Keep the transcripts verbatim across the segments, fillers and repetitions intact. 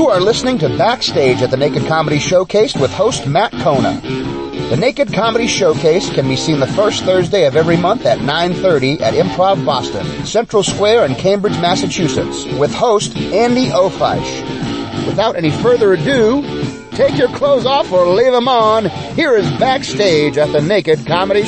You are listening to Backstage at the Naked Comedy Showcase with host Matt Kona. The Naked Comedy Showcase can be seen the first Thursday of every month at nine thirty at Improv Boston, Central Square in Cambridge, Massachusetts, with host Andy Ofeisch. Without any further ado, take your clothes off or leave them on. Here is Backstage at the Naked Comedy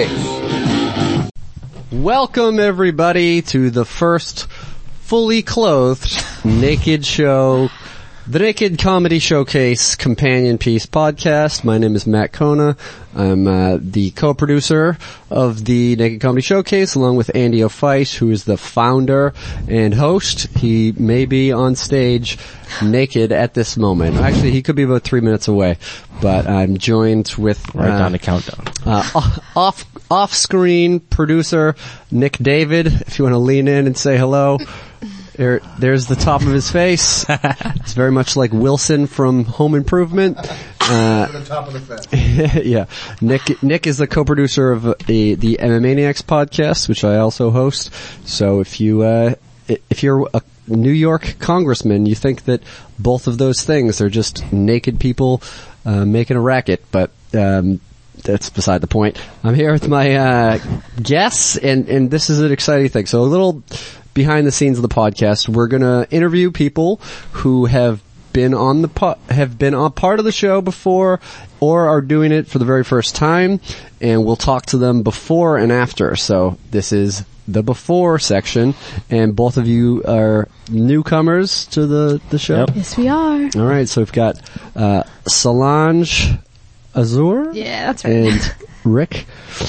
Showcase. Welcome, everybody, to the first fully clothed naked show, the Naked Comedy Showcase companion piece podcast. My name is Matt Kona. I'm uh, the co-producer of the Naked Comedy Showcase, along with Andy Ofeisch, who is the founder and host. He may be on stage naked at this moment. Actually, he could be about three minutes away, but I'm joined with right uh, down the countdown. Uh, off off-screen producer Nick David. If you want to lean in and say hello. There, there's the top of his face. It's very much like Wilson from Home Improvement. Uh, the top of the face. Yeah. Nick, Nick is the co-producer of the, the M M Maniacs podcast, which I also host. So if you, uh, if you're a New York congressman, you think that both of those things are just naked people, uh, making a racket, but, um, that's beside the point. I'm here with my, uh, guests, and, and this is an exciting thing. So a little behind the scenes of the podcast, we're gonna interview people who have been on the po- have been on part of the show before or are doing it for the very first time, and we'll talk to them before and after. So this is the before section, and both of you are newcomers to the the show. Yep. Yes, we are. All right, so we've got uh Solange Azur, Yeah, that's right. and Rick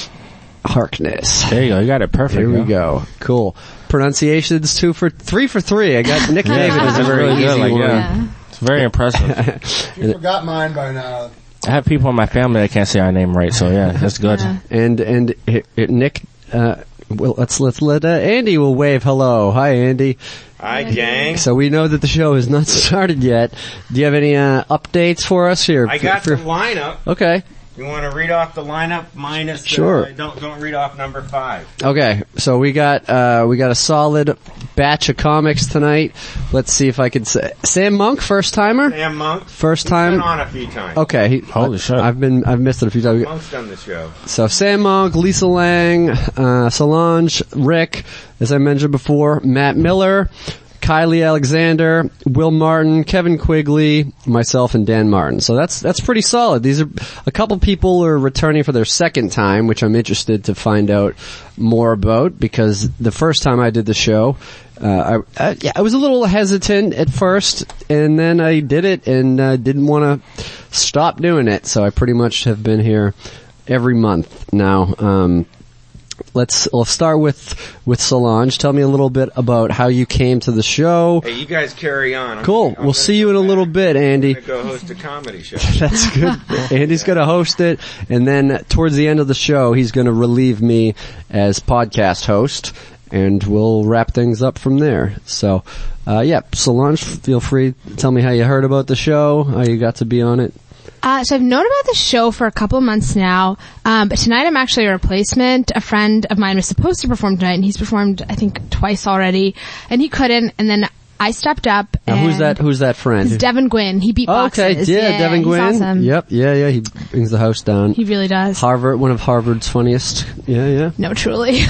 Harkness. There you go. You got it perfect. Here we yo. go. Cool. Pronunciations two for three for three. I got Nick Yeah, David is a that's very really easy good, like, one. yeah. It's very impressive. You forgot mine by now. I have people in my family that can't say our name right, so yeah, that's good. Yeah. And and it, it, Nick, uh, well, let's let's let uh, Andy will wave hello. Hi, Andy. Hi, gang. So we know that the show has not started yet. Do you have any uh, updates for us here? I got for, the lineup. Okay. You want to read off the lineup minus? Sure. Uh, don't don't read off number five. Okay, so we got uh we got a solid batch of comics tonight. Let's see if I can say Sam Monk, first timer. Sam Monk. First He's time. been on a few times. Okay. He, Holy I, shit. I've been I've missed it a few times. Monk's done the show. So Sam Monk, Lisa Lang, uh Solange, Rick, as I mentioned before, Matt Miller, Kylie Alexander, Will Martin, Kevin Quigley, myself, and Dan Martin. So that's that's pretty solid. These are a couple people are returning for their second time, which I'm interested to find out more about, because the first time I did the show, uh, I, I, yeah, I was a little hesitant at first, and then I did it and uh, didn't want to stop doing it. So I pretty much have been here every month now. Um, Let's, let's start with, with Solange. Tell me a little bit about how you came to the show. Hey, you guys carry on. I'm Cool. gonna- I'm We'll gonna see you in a go little back. bit, Andy. I'm gonna go host a comedy show. That's good. Andy's gonna host it, and then towards the end of the show, he's gonna relieve me as podcast host, and we'll wrap things up from there. So, uh, yeah, Solange, feel free to tell me how you heard about the show, how you got to be on it. Uh, so I've known about the show for a couple of months now, um, but tonight I'm actually a replacement. A friend of mine was supposed to perform tonight, and he's performed, I think, twice already, and he couldn't, and then I stepped up. Now, and who's that, who's that friend? It's Devin Gwynn. He beatboxes. Oh, okay, yeah, Devin he's Gwynn. awesome. Yep, yeah, yeah, he brings the house down. He really does. Harvard, one of Harvard's funniest. Yeah, yeah. No, truly.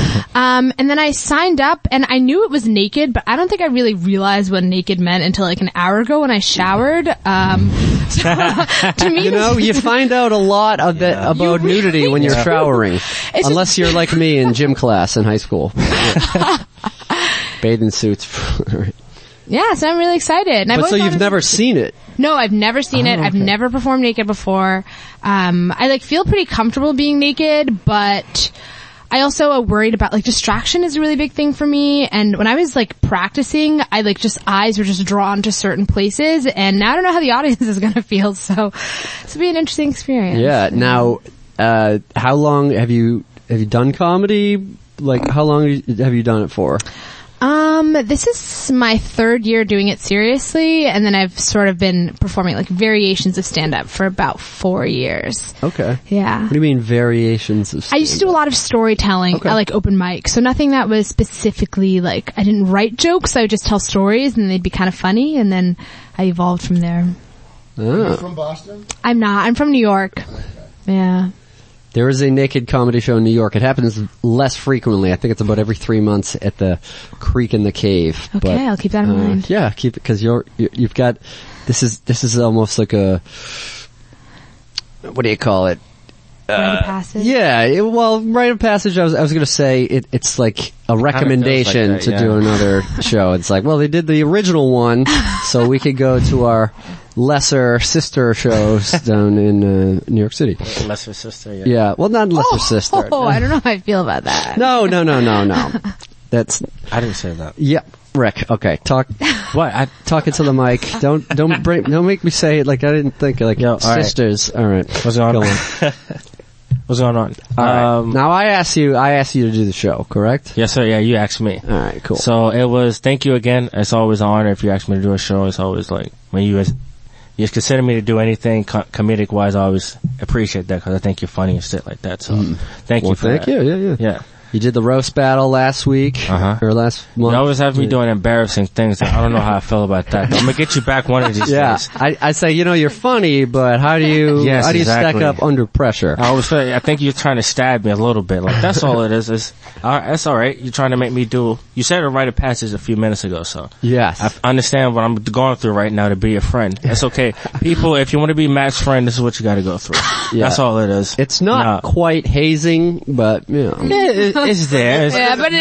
um, and then I signed up, and I knew it was naked, but I don't think I really realized what naked meant until like an hour ago when I showered. Um, so, to me, You know, you find out a lot of that You about really nudity when you're do. showering. It's Unless just- you're like me in gym class in high school. Bathing suits. yeah, so I'm really excited. And I've But so always you've thought it never was- seen it. No, I've never seen Oh, it. I've okay. never performed naked before. Um, I like feel pretty comfortable being naked, but I also am worried about like distraction is a really big thing for me. And when I was like practicing, I like just eyes were just drawn to certain places, and now I don't know how the audience is going to feel. So this will be an interesting experience. Yeah. Now, uh, how long have you, have you done comedy? Like, how long have you done it for? Um, this is my third year doing it seriously, and then I've sort of been performing like variations of stand-up for about four years. Okay. Yeah. What do you mean variations of I used to do a lot of storytelling Okay. at like open mic, so nothing that was specifically like, I didn't write jokes, I would just tell stories and they'd be kind of funny, and then I evolved from there. Ah. From Boston? I'm not, I'm from New York. Yeah. There is a naked comedy show in New York. It happens less frequently. I think it's about every three months at the Creek in the Cave. Okay, but, I'll keep that in uh, mind. Yeah, keep it because you're you, you've got this is this is almost like a what do you call it? Rite of passage. Yeah, it, well, rite of passage. I was I was going to say it, it's like a recommendation like that, to yeah. do another show. It's like, well, they did the original one, so we could go to our lesser sister shows down in uh, New York City. Lesser sister, yeah. Yeah, well, not lesser sister. Oh, I don't know how I feel about that. No, no, no, no, no. That's I didn't say that. yeah, Rick. Okay, talk What? I, talk into the mic. Don't don't bring don't make me say it like I didn't think like Yo, all right. sisters. All right, what's going Go on? on. What's going on? All right. Um, Now I asked you. I asked you to do the show, correct? yes, sir. Yeah, you asked me. All right, cool. So it was, thank you again. It's always an honor if you ask me to do a show. It's always like, when you guys, you just consider me to do anything co- comedic wise, I always appreciate that because I think you're funny and shit like that. So thank well, you for thank that. you. Yeah, yeah. Yeah. You did the roast battle last week Uh-huh. or last month. You always have me doing embarrassing things. I don't know how I feel about that. I'm gonna get you back one of these Yeah, days. I, I say, you know, you're funny, but how do you Yes, how do you exactly. stack up under pressure? I always feel, I think you're trying to stab me a little bit. Like, that's all it is. Is all right, that's alright. You're trying to make me do, you said a rite of passage a few minutes ago, so. Yes. I f- understand what I'm going through right now to be your friend. That's okay. People, if you want to be Matt's friend, this is what you gotta go through. Yeah. That's all it is. It's not No. quite hazing, but you know. It- it's there. It's- Yeah, but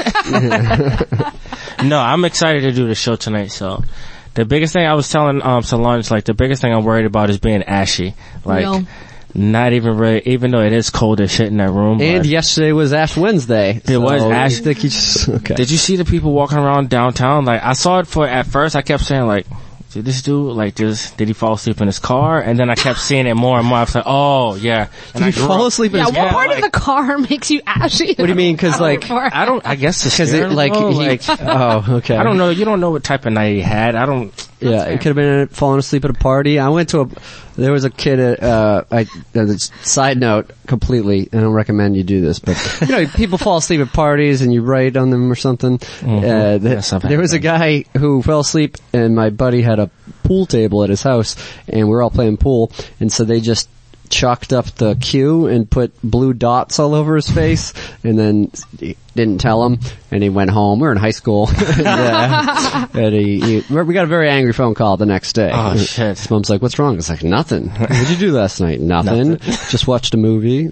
it, No, I'm excited to do the show tonight, so. The biggest thing I was telling, um, Solange, like, the biggest thing I'm worried about is being ashy. Like, Real. not even really, even though it is cold as shit in that room. And but- yesterday was Ash Wednesday. It was so Ash- I think you just, okay. Did you see the people walking around downtown? Like, I saw it for, at first I kept saying like, did this dude, like, just, did he fall asleep in his car? And then I kept seeing it more and more. I was like, oh, yeah. And Did I he grew fall up- asleep in yeah, his what Yeah, part like- of the car makes you ashy? What do you mean? 'Cause, like, I don't, I guess it's Because it, like, know, he, like, oh, okay. I don't know, you don't know what type of night he had. I don't, Yeah, it could have been falling asleep at a party. I went to a, there was a kid at, uh, I, uh, side note, completely, I don't recommend you do this, but, you know, people fall asleep at parties and you write on them or something. Uh, th- Yes, I've had there was a that. guy who fell asleep and my buddy had a pool table at his house and we were all playing pool and so they just chalked up the cue and put blue dots all over his face and then he didn't tell him and he went home. We were in high school. and, uh, and he, he, we got a very angry phone call the next day. Oh, shit. His mom's like, what's wrong? It's like, nothing. What did you do last night? Nothing. Just watched a movie.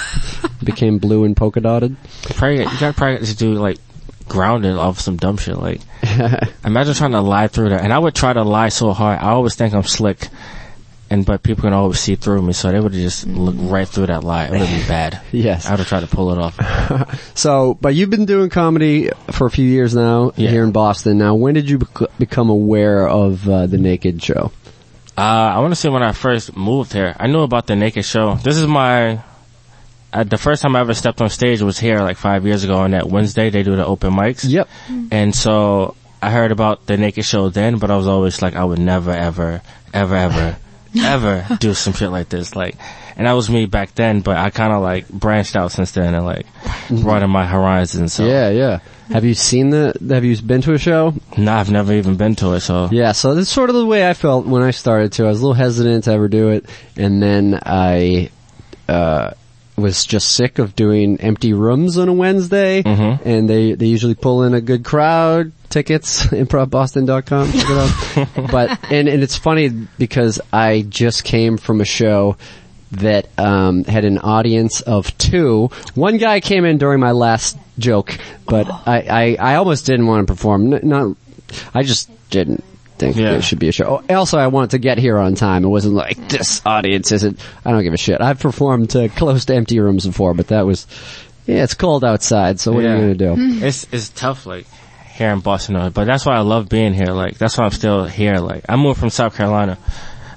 Became blue and polka dotted. probably, you gotta probably just do like, grounded off some dumb shit. Like, imagine trying to lie through that. And I would try to lie so hard. I always think I'm slick. And, but people can always see through me, so they would just look right through that lie. It would be bad. Yes. I would have tried to pull it off. So, but you've been doing comedy for a few years now Yeah. here in Boston. Now, when did you bec- become aware of uh, the Naked Show? Uh, I want to say when I first moved here, I knew about the Naked Show. This is my, uh, the first time I ever stepped on stage was here like five years ago on that Wednesday. They do the open mics. Yep. And so I heard about the Naked Show then, but I was always like, I would never, ever, ever, ever, ever do some shit like this. Like, and that was me back then, but I kind of like branched out since then and like broadened my horizons. So Yeah, yeah. Have you seen the, have you been to a show? no, I've never even been to it. So Yeah, so that's sort of the way I felt when I started to. I was a little hesitant to ever do it, and then I, uh, was just sick of doing empty rooms on a Wednesday, Mhm. and they, they usually pull in a good crowd. Tickets, improv boston dot com, check it out. But, and, and it's funny because I just came from a show that, um, had an audience of two. One guy came in during my last joke, but I, I, I almost didn't want to perform. N- not, I just didn't think Yeah. there should be a show. Oh, also, I wanted to get here on time. It wasn't like, this audience isn't, I don't give a shit. I've performed to close to empty rooms before, but that was, yeah, it's cold outside, so what Yeah. are you gonna do? It's it's tough, like here in Boston, but that's why I love being here. Like that's why I'm still here. Like I moved from South Carolina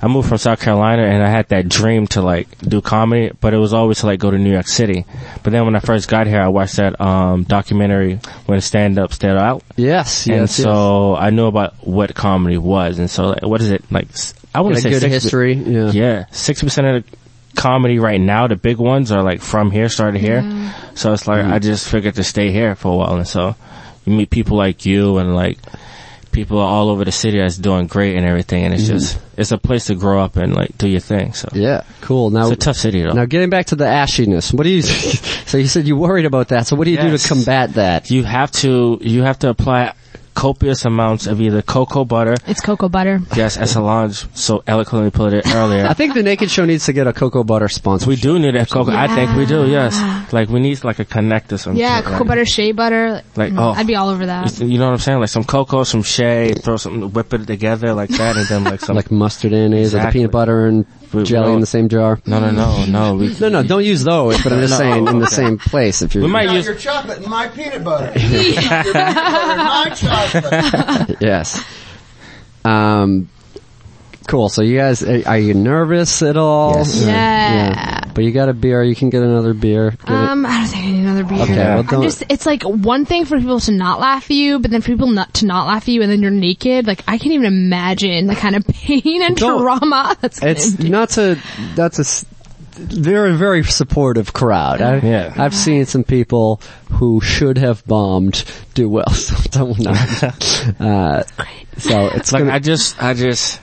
I moved from South Carolina and I had that dream to like do comedy, but it was always to like go to New York City. But then when I first got here, I watched that um documentary When Stand Up, Stand Out. Yes, And yes, so I knew about what comedy was. And so like, what is it? Like, s- I want to yes. say A good sixty history. Yeah. Yeah, sixty percent of the comedy right now, the big ones are like from here, started here. So it's like, I just figured to stay here for a while. And so you meet people like you and like people all over the city that's doing great and everything. And it's just, it's a place to grow up and like do your thing. So Yeah, cool. Now, it's a tough city though. now getting back to the ashiness, what do you, so you said you worried about that, so what do you do Yes. to combat that? You have to, you have to apply copious amounts of either cocoa butter. It's cocoa butter. Yes, as Solange so eloquently put it earlier. I think the Naked Show needs to get a cocoa butter sponsor. We do need a cocoa. I think we do, yes. Like we need like a connect or something. Yeah, like, cocoa butter, shea butter. Like, Mm, oh. I'd be all over that. You know what I'm saying? Like some cocoa, some shea, throw something, whip it together like that, and then like some. Like mustard mayonnaise or the Exactly. peanut butter and We- jelly we in the same jar. no, no, no, no. We, No, no, don't use those, but I'm just No, saying in the okay. same place if you're... we might Got use. your chocolate and my peanut butter. your peanut butter and my chocolate. Yes. Um, cool. So you guys, are, are you nervous at all? Yes. Uh, Yeah. But you got a beer. You can get another beer. Get it. Um, I don't think I need another beer. Okay, well, I'm don't- just, it's like one thing for people to not laugh at you, but then for people not to not laugh at you and then you're naked. Like, I can't even imagine the kind of pain and Don't- trauma that's gonna It's do. not to, that's a s- very, very supportive crowd. I, Yeah. I've seen some people who should have bombed do well. So don't not. Uh, so it's Like gonna, I just, I just.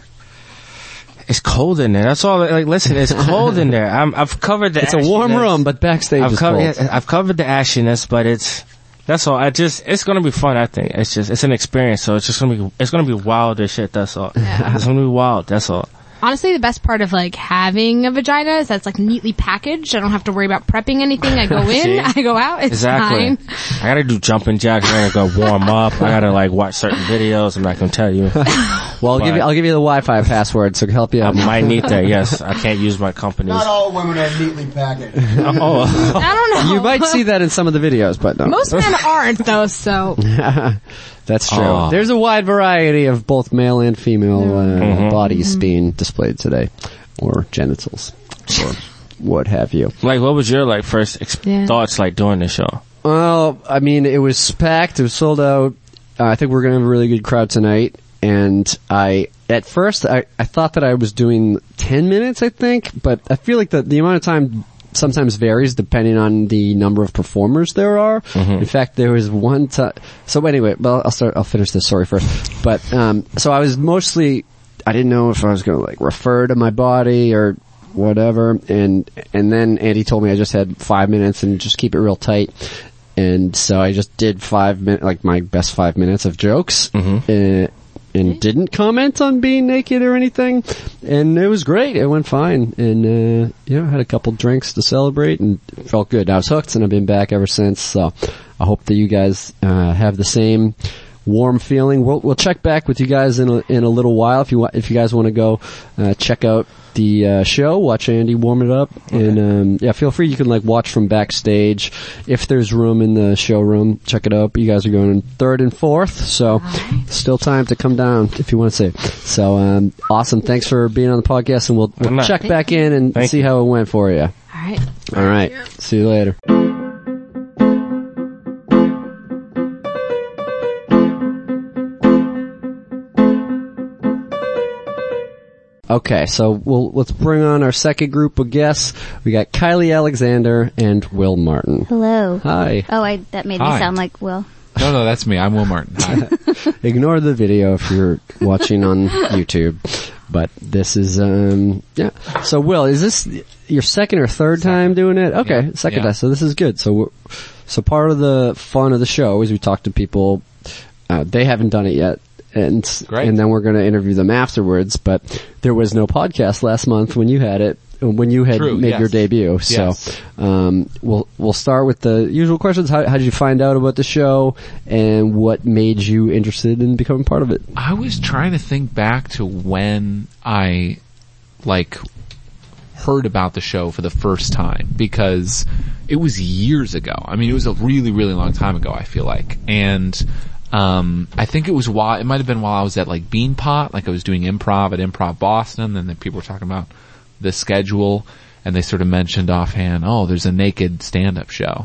It's cold in there. That's all. Like, listen, it's cold in there. I'm, I've covered the. it's a warm ashiness. room, but backstage I've is covered. cold. yeah, I've covered the ashiness, but it's. That's all. I just. It's gonna be fun. I think it's just. It's an experience. So it's just gonna be. It's gonna be wild as shit. That's all. It's gonna be wild. That's all. Honestly, the best part of like having a vagina is that's like neatly packaged. I don't have to worry about prepping anything. I go See? in, I go out. It's Exactly. fine. I gotta do jumping jacks. I gotta go warm up. I gotta like watch certain videos. I'm not gonna tell you. Well, I'll give you, I'll give you the Wi-Fi password so help you I out. might need that. Yes, I can't use my company's. Not all women are neatly packaged. Oh, I don't know. You might see that in some of the videos, but no. Most men aren't though, so That's true. Oh. There's a wide variety of both male and female uh, Mm-hmm. bodies being displayed today, or genitals, or what have you. like what was your like first ex- Yeah. thoughts like doing the show? Well, I mean, it was packed. It was sold out. Uh, I think we're going to have a really good crowd tonight. And I, at first, I, I thought that I was doing ten minutes, I think, but I feel like the, the amount of time sometimes varies depending on the number of performers there are. In fact, there was one time, so anyway, well, I'll start, I'll finish this story first. But, um, so I was mostly, I didn't know if I was going to like refer to my body or whatever. And, and then Andy told me I just had five minutes and just keep it real tight. And so I just did five minutes, like my best five minutes of jokes. Uh, and didn't comment on being naked or anything, and it was great. It went fine, and uh, you know, had a couple drinks to celebrate, and it felt good. I was hooked, and I've been back ever since. So I hope that you guys uh, have the same warm feeling. We'll we'll check back with you guys in a, in a little while if you wa- if you guys want to go uh, check out the uh, show, watch Andy warm it up, and um, yeah, feel free. You can like watch from backstage if there's room in the showroom. Check it out. You guys are going third and fourth, so still time to come down if you want to see it. So um, awesome! Thanks for being on the podcast, and we'll, we'll Good check night. back in and Thank see you. how it went for you. all right. All right, see you later. Okay, so we'll let's bring on our second group of guests. We got Kylie Alexander and Will Martin. Hello. Hi. Oh, I that made me Hi. sound like Will. No, no, that's me. I'm Will Martin. Hi. Ignore the video if you're watching on YouTube. But this is, um, yeah. So Will, is this your second or third time doing it? Okay, Yeah. second Yeah. time. So this is good. So, we're, so part of the fun of the show is we talk to people, uh, they haven't done it yet. And, Great. and then we're going to interview them afterwards, but there was no podcast last month when you had it, when you had True, made yes. your debut. So, Yes. um, we'll, we'll start with the usual questions. How, how did you find out about the show and what made you interested in becoming part of it? I was trying to think back to when I, like, heard about the show for the first time, because it was years ago. I mean, it was a really, really long time ago, I feel like. And Um, I think it was while, it might have been while I was at like Beanpot, like I was doing improv at Improv Boston, and then people were talking about the schedule, and they sort of mentioned offhand, oh, there's a naked stand-up show.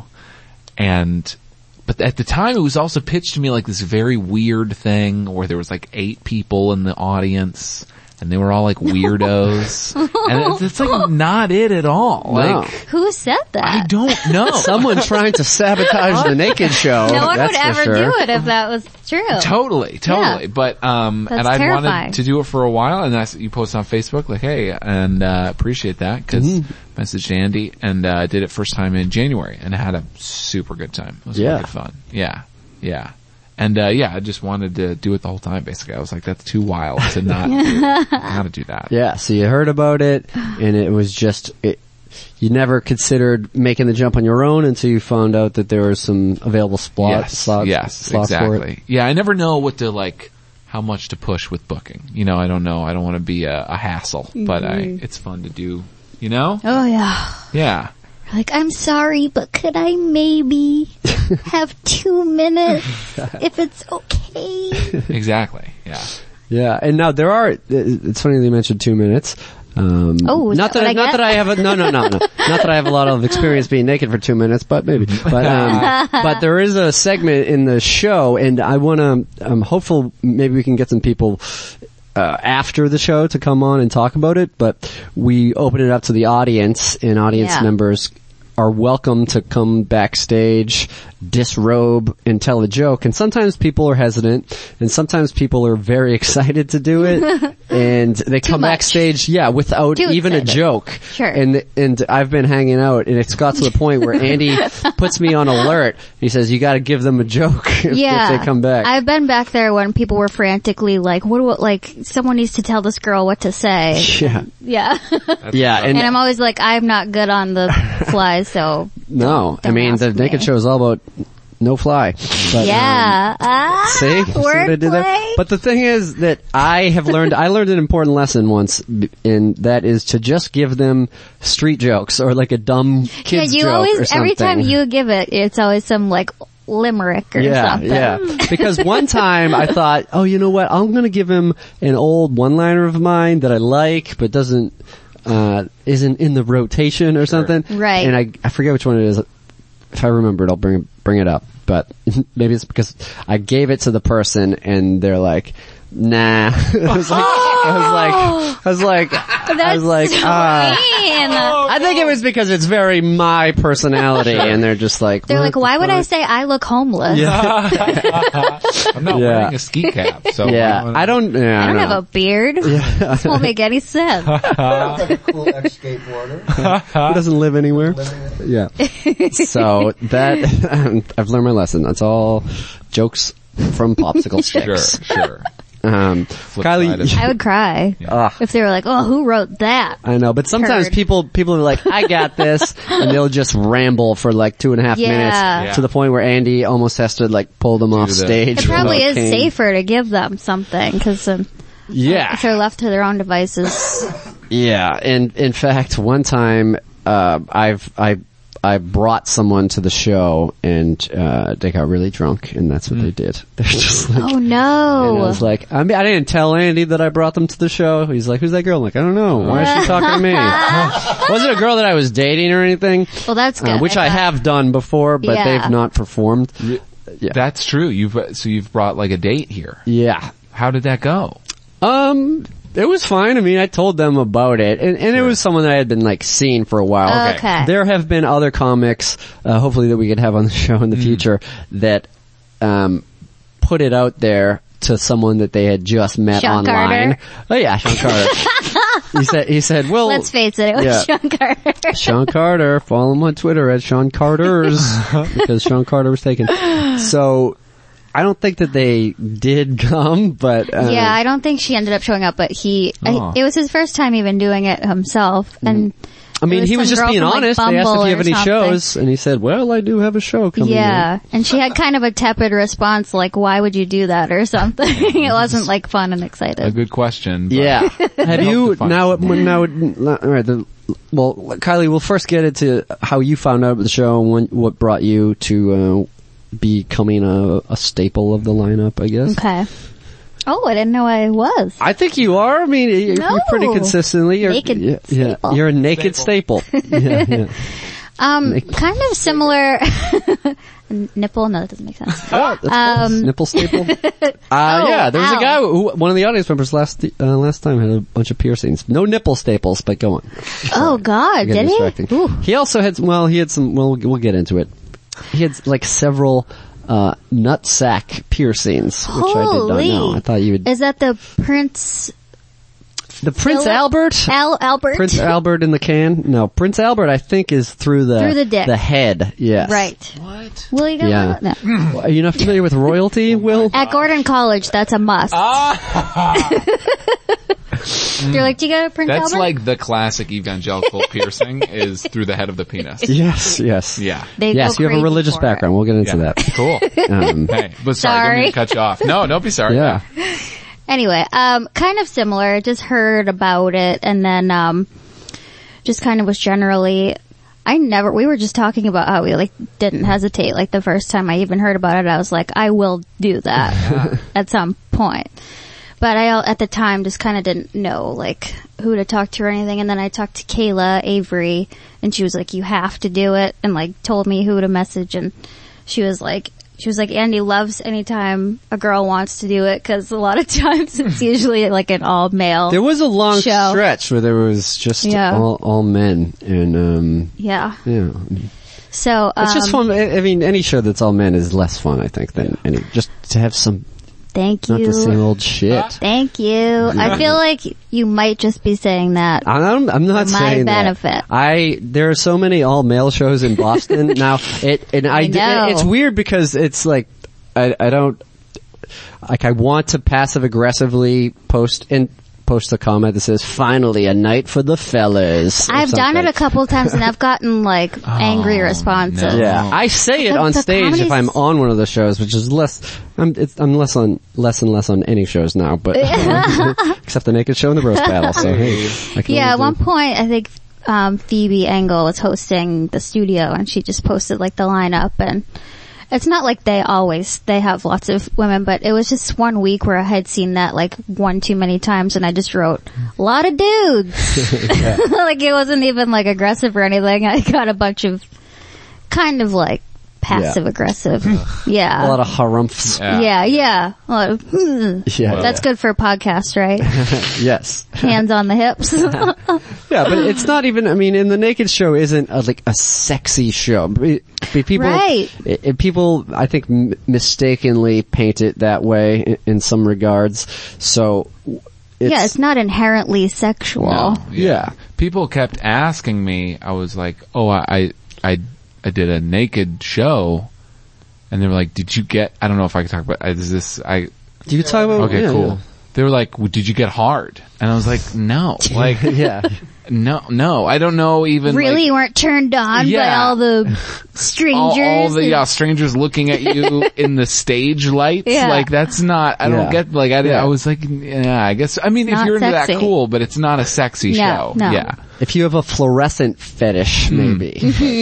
And, but at the time it was also pitched to me like this very weird thing where there was like eight people in the audience, and they were all like weirdos. And it's, it's like not it at all. No. Like, Who said that? I don't know. Someone trying to sabotage the Naked Show. no one that's would for ever sure. do it if that was true. Totally, totally. Yeah. But, um, That's and I terrifying. wanted to do it for a while, and that's, you posted on Facebook, like, hey, and, uh, appreciate that, cause Mm-hmm. messaged Andy, and, uh, did it first time in January, and had a super good time. It was Yeah. really fun. Yeah. Yeah. And, uh, yeah, I just wanted to do it the whole time, basically. I was like, that's too wild to not do, how to do that. Yeah, so you heard about it, and it was just, it, you never considered making the jump on your own until you found out that there were some available spot, Yes, slots, yes, slots for it. exactly. Yeah, I never know what to like, how much to push with booking. You know, I don't know. I don't want to be a, a hassle, but I, it's fun to do, you know? Oh yeah. Yeah. Like, I'm sorry, but could I maybe have two minutes if it's okay? Exactly. Yeah. Yeah, and now there are, it's funny that you mentioned two minutes. Um, Oh, is not that that, what I, I not get? that I have a, no, no, no, no. Not that I have a lot of experience being naked for two minutes, but maybe. But, um, but there is a segment in the show, and I want to, I'm hopeful maybe we can get some people, uh, after the show to come on and talk about it, but we open it up to the audience, and audience Yeah. members are welcome to come backstage, disrobe, and tell a joke. And sometimes people are hesitant, and sometimes people are very excited to do it, and they come much. backstage, yeah, without Too even excited. a joke. Sure. And and I've been hanging out, and it's got to the point where Andy puts me on alert. He says, "You got to give them a joke if, Yeah. if they come back." I've been back there when people were frantically like, what do, what, like, someone needs to tell this girl what to say. yeah, Yeah. yeah, and, And I'm always like, I'm not good on the fly, so. no, I don't mean ask the Naked me. Show is all about no fly. But, um, Yeah. ah, See? See what I did there? wordplay. But the thing is that I have learned, I learned an important lesson once, b- and that is to just give them street jokes or like a dumb kid's yeah, you joke or always, something. every time you give it, it's always some like limerick or yeah, something. yeah. Because one time I thought, oh, you know what? I'm going to give him an old one-liner of mine that I like, but doesn't, uh, isn't in the rotation or something. Right. And I, I forget which one it is. If I remember it, I'll bring it, bring it up. But maybe it's because I gave it to the person and they're like, nah. I was like, I was like, I was like, I was like, ah. mean. I think it was because it's very my personality, and they're just like, They're what like, the why would I fuck? say I look homeless? I'm not Yeah. wearing a ski cap, so. Yeah, I don't. Yeah, I don't know. have a beard. This won't make any sense. Like a cool ex-skateboarder. He doesn't live anywhere. Yeah. So that I've learned my lesson. That's all jokes from popsicle Sure, sticks. sure. Um, Flip side of Kylie, it. I would cry ah, if they were like, oh, who wrote that? I know, but sometimes Turd. people people are like, I got this, and they'll just ramble for like two and a half Yeah. minutes Yeah. to the point where Andy almost has to like pull them off the- stage. It probably without is cane. safer to give them something because um, Yeah. if they're left to their own devices. Yeah, and in fact, one time, uh, I've, I, I brought someone to the show and, uh, they got really drunk and that's what they did. They're just like, Oh and no. I was like, I mean, I didn't tell Andy that I brought them to the show. He's like, who's that girl? I'm like, I don't know. Why is she talking to me? Was it a girl that I was dating or anything? Well, that's good. Uh, which I thought- have done before, but Yeah. they've not performed. Yeah. That's true. You've, so you've brought like a date here. Yeah. How did that go? Um, it was fine. I mean, I told them about it, and, and it was someone that I had been like seeing for a while. Okay. Okay. There have been other comics, uh, hopefully that we could have on the show in the future, that um put it out there to someone that they had just met Sean online. Carter? Oh yeah, Sean Carter. he said, he said, well, Let's face it, it was yeah. Sean Carter. Sean Carter, follow him on Twitter at Sean Carter's, because Sean Carter was taken. So, I don't think that they did come, but uh, Yeah, I don't think she ended up showing up, but he, Oh. I, it was his first time even doing it himself, and I mean, it was he was some just girl being from, like, honest. They asked if Bumble you have or any something. shows, and he said, well, I do have a show coming yeah, and she had kind of a tepid response, like, why would you do that or something. It wasn't like fun and A excited. good question. but- Yeah. Have you, to find now, someone. now, now, all right, the, well, Kylie, we'll first get into how you found out about the show and when, what brought you to, uh, becoming a, a staple of the lineup, I guess. Okay. Oh, I didn't know I was. I think you are. I mean, you're, No. you're pretty consistently. You're, Naked yeah, yeah, staple. you're a naked staple. yeah, yeah. Um, kind of similar. Nipple? No, that doesn't make sense. Oh, that's Um, close. Nipple staple. Uh, Oh, yeah, there was ow. a guy who, one of the audience members last uh, last time had a bunch of piercings. No nipple staples, but go on. Oh God, Get did distracting. he? Ooh. He also had, well, he had some, well, we'll get into it. He had like several, uh, nut sack piercings, which I did not Holy. know. I thought you would, Is that the Prince the Prince Philip? Albert? Al Albert? Prince Albert in the can? No, Prince Albert I think is through the, Through the dick. the head, yes. Right. What? Will you go? Yeah. No. Are you not familiar with royalty, Will? At Gordon College, that's a must. You're like, do you go to Prince That's Albert? like the classic evangelical piercing is through the head of the penis. Yes, yes. Yeah. They Yes, go you have a crazy religious for background. it. We'll get into Yeah. that. Cool. Um, Hey, but sorry, I didn't mean to cut you off. No, don't be sorry. yeah. Anyway, um, kind of similar. Just heard about it, and then um, just kind of was generally. I never. We were just talking about how we like didn't hesitate. Like the first time I even heard about it, I was like, I will do that at some point. But I at the time just kind of didn't know like who to talk to or anything. And then I talked to Kayla Avery, and she was like, "You have to do it," and like told me who to message. And she was like. She was like, Andy loves anytime a girl wants to do it, because a lot of times it's usually like an all male. There was a long Show. stretch where there was just Yeah. all, all men, and um, Yeah. yeah, So, um, it's just fun. I I mean, any show that's all men is less fun, I think, than any. Just to have some, thank not you. the same old shit. Thank you. I feel like you might just be saying that. I'm, I'm not For my saying benefit. that. I there are so many all male shows in Boston now. It and I, I know. it's weird because it's like I I don't like I want to passive aggressively post and post a comment that says "Finally a night for the fellas." or I've done it something. a couple of times and I've gotten like angry responses. no. Yeah, I say it The- on the stage if comedy's- I'm on one of the shows, which is less. I'm it's, I'm less on less and less on any shows now, but except the Naked Show and the Roast Battle. So hey, I can Yeah, at only one do- point I think um Phoebe Engel was hosting the studio and she just posted like the lineup, and it's not like they always, they have lots of women, but it was just one week where I had seen that like one too many times and I just wrote, a lot of dudes. Like it wasn't even like aggressive or anything. I got a bunch of kind of like passive aggressive. Yeah. a lot of harumphs. Yeah. yeah, yeah. A lot of, hmm. Yeah, That's good for a podcast, right? yes. Hands on the hips. Yeah, but it's not even, I mean, in the Naked Show isn't a, like a sexy show. Be- be- People, Right. i- i- people, I think, m- mistakenly paint it that way in, in some regards. So, it's, Yeah, it's not inherently sexual. No. yeah. People kept asking me, I was like, oh, I, I, I did a naked show, and they were like, did you get, I don't know if I can talk about, is this, I, Do you talk about? okay, yeah, cool. They were like, well, did you get hard? And I was like, no, like, Yeah. no, no, I don't know even. Really, like, you weren't turned on by Yeah. all the all, strangers? all the and- yeah, strangers looking at you in the stage lights, Yeah. like that's not. I don't Yeah. get like I, Yeah. I was like, yeah, I guess. I mean, if Not you're into sexy. that, cool, but it's not a sexy No, show. no. Yeah, If you have a fluorescent fetish, Hmm. maybe.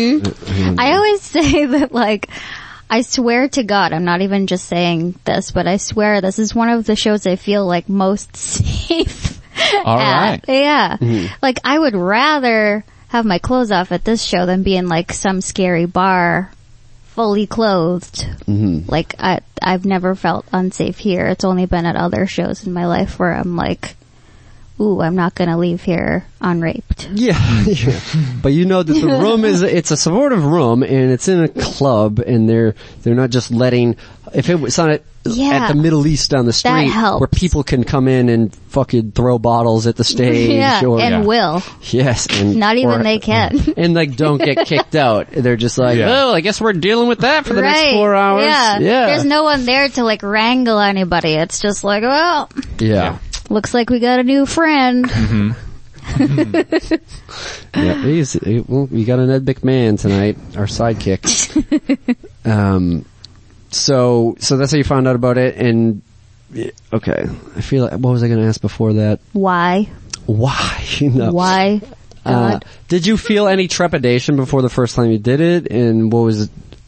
I always say that, like, I swear to God, I'm not even just saying this, but I swear this is one of the shows I feel like most safe All at. right. Yeah. Like, I would rather have my clothes off at this show than be in like some scary bar fully clothed. Mhm. Like, I, I've never felt unsafe here. It's only been at other shows in my life where I'm like, ooh, I'm not gonna leave here unraped. Yeah, yeah. But you know that the room is, it's a supportive room and it's in a club and they're, they're not just letting, if it was on it, Yeah. at the Middle East down the street helps. where people can come in and fucking throw bottles at the stage Yeah, or, and Yeah. will. yes, and Not even or- they can. and like don't get kicked out. They're just like, Yeah. oh, I guess we're dealing with that for the next Right. four hours. Yeah. yeah, There's no one there to like wrangle anybody. It's just like, well, yeah. looks like we got a new friend. Yeah, he's, he, well, we got an Ed McMahon tonight, our sidekick. um, so, so that's how you found out about it, and, yeah, okay, I feel like, what was I gonna ask before that? Why? Why? No. Why? Uh, God. did you feel any trepidation before the first time you did it, and what was,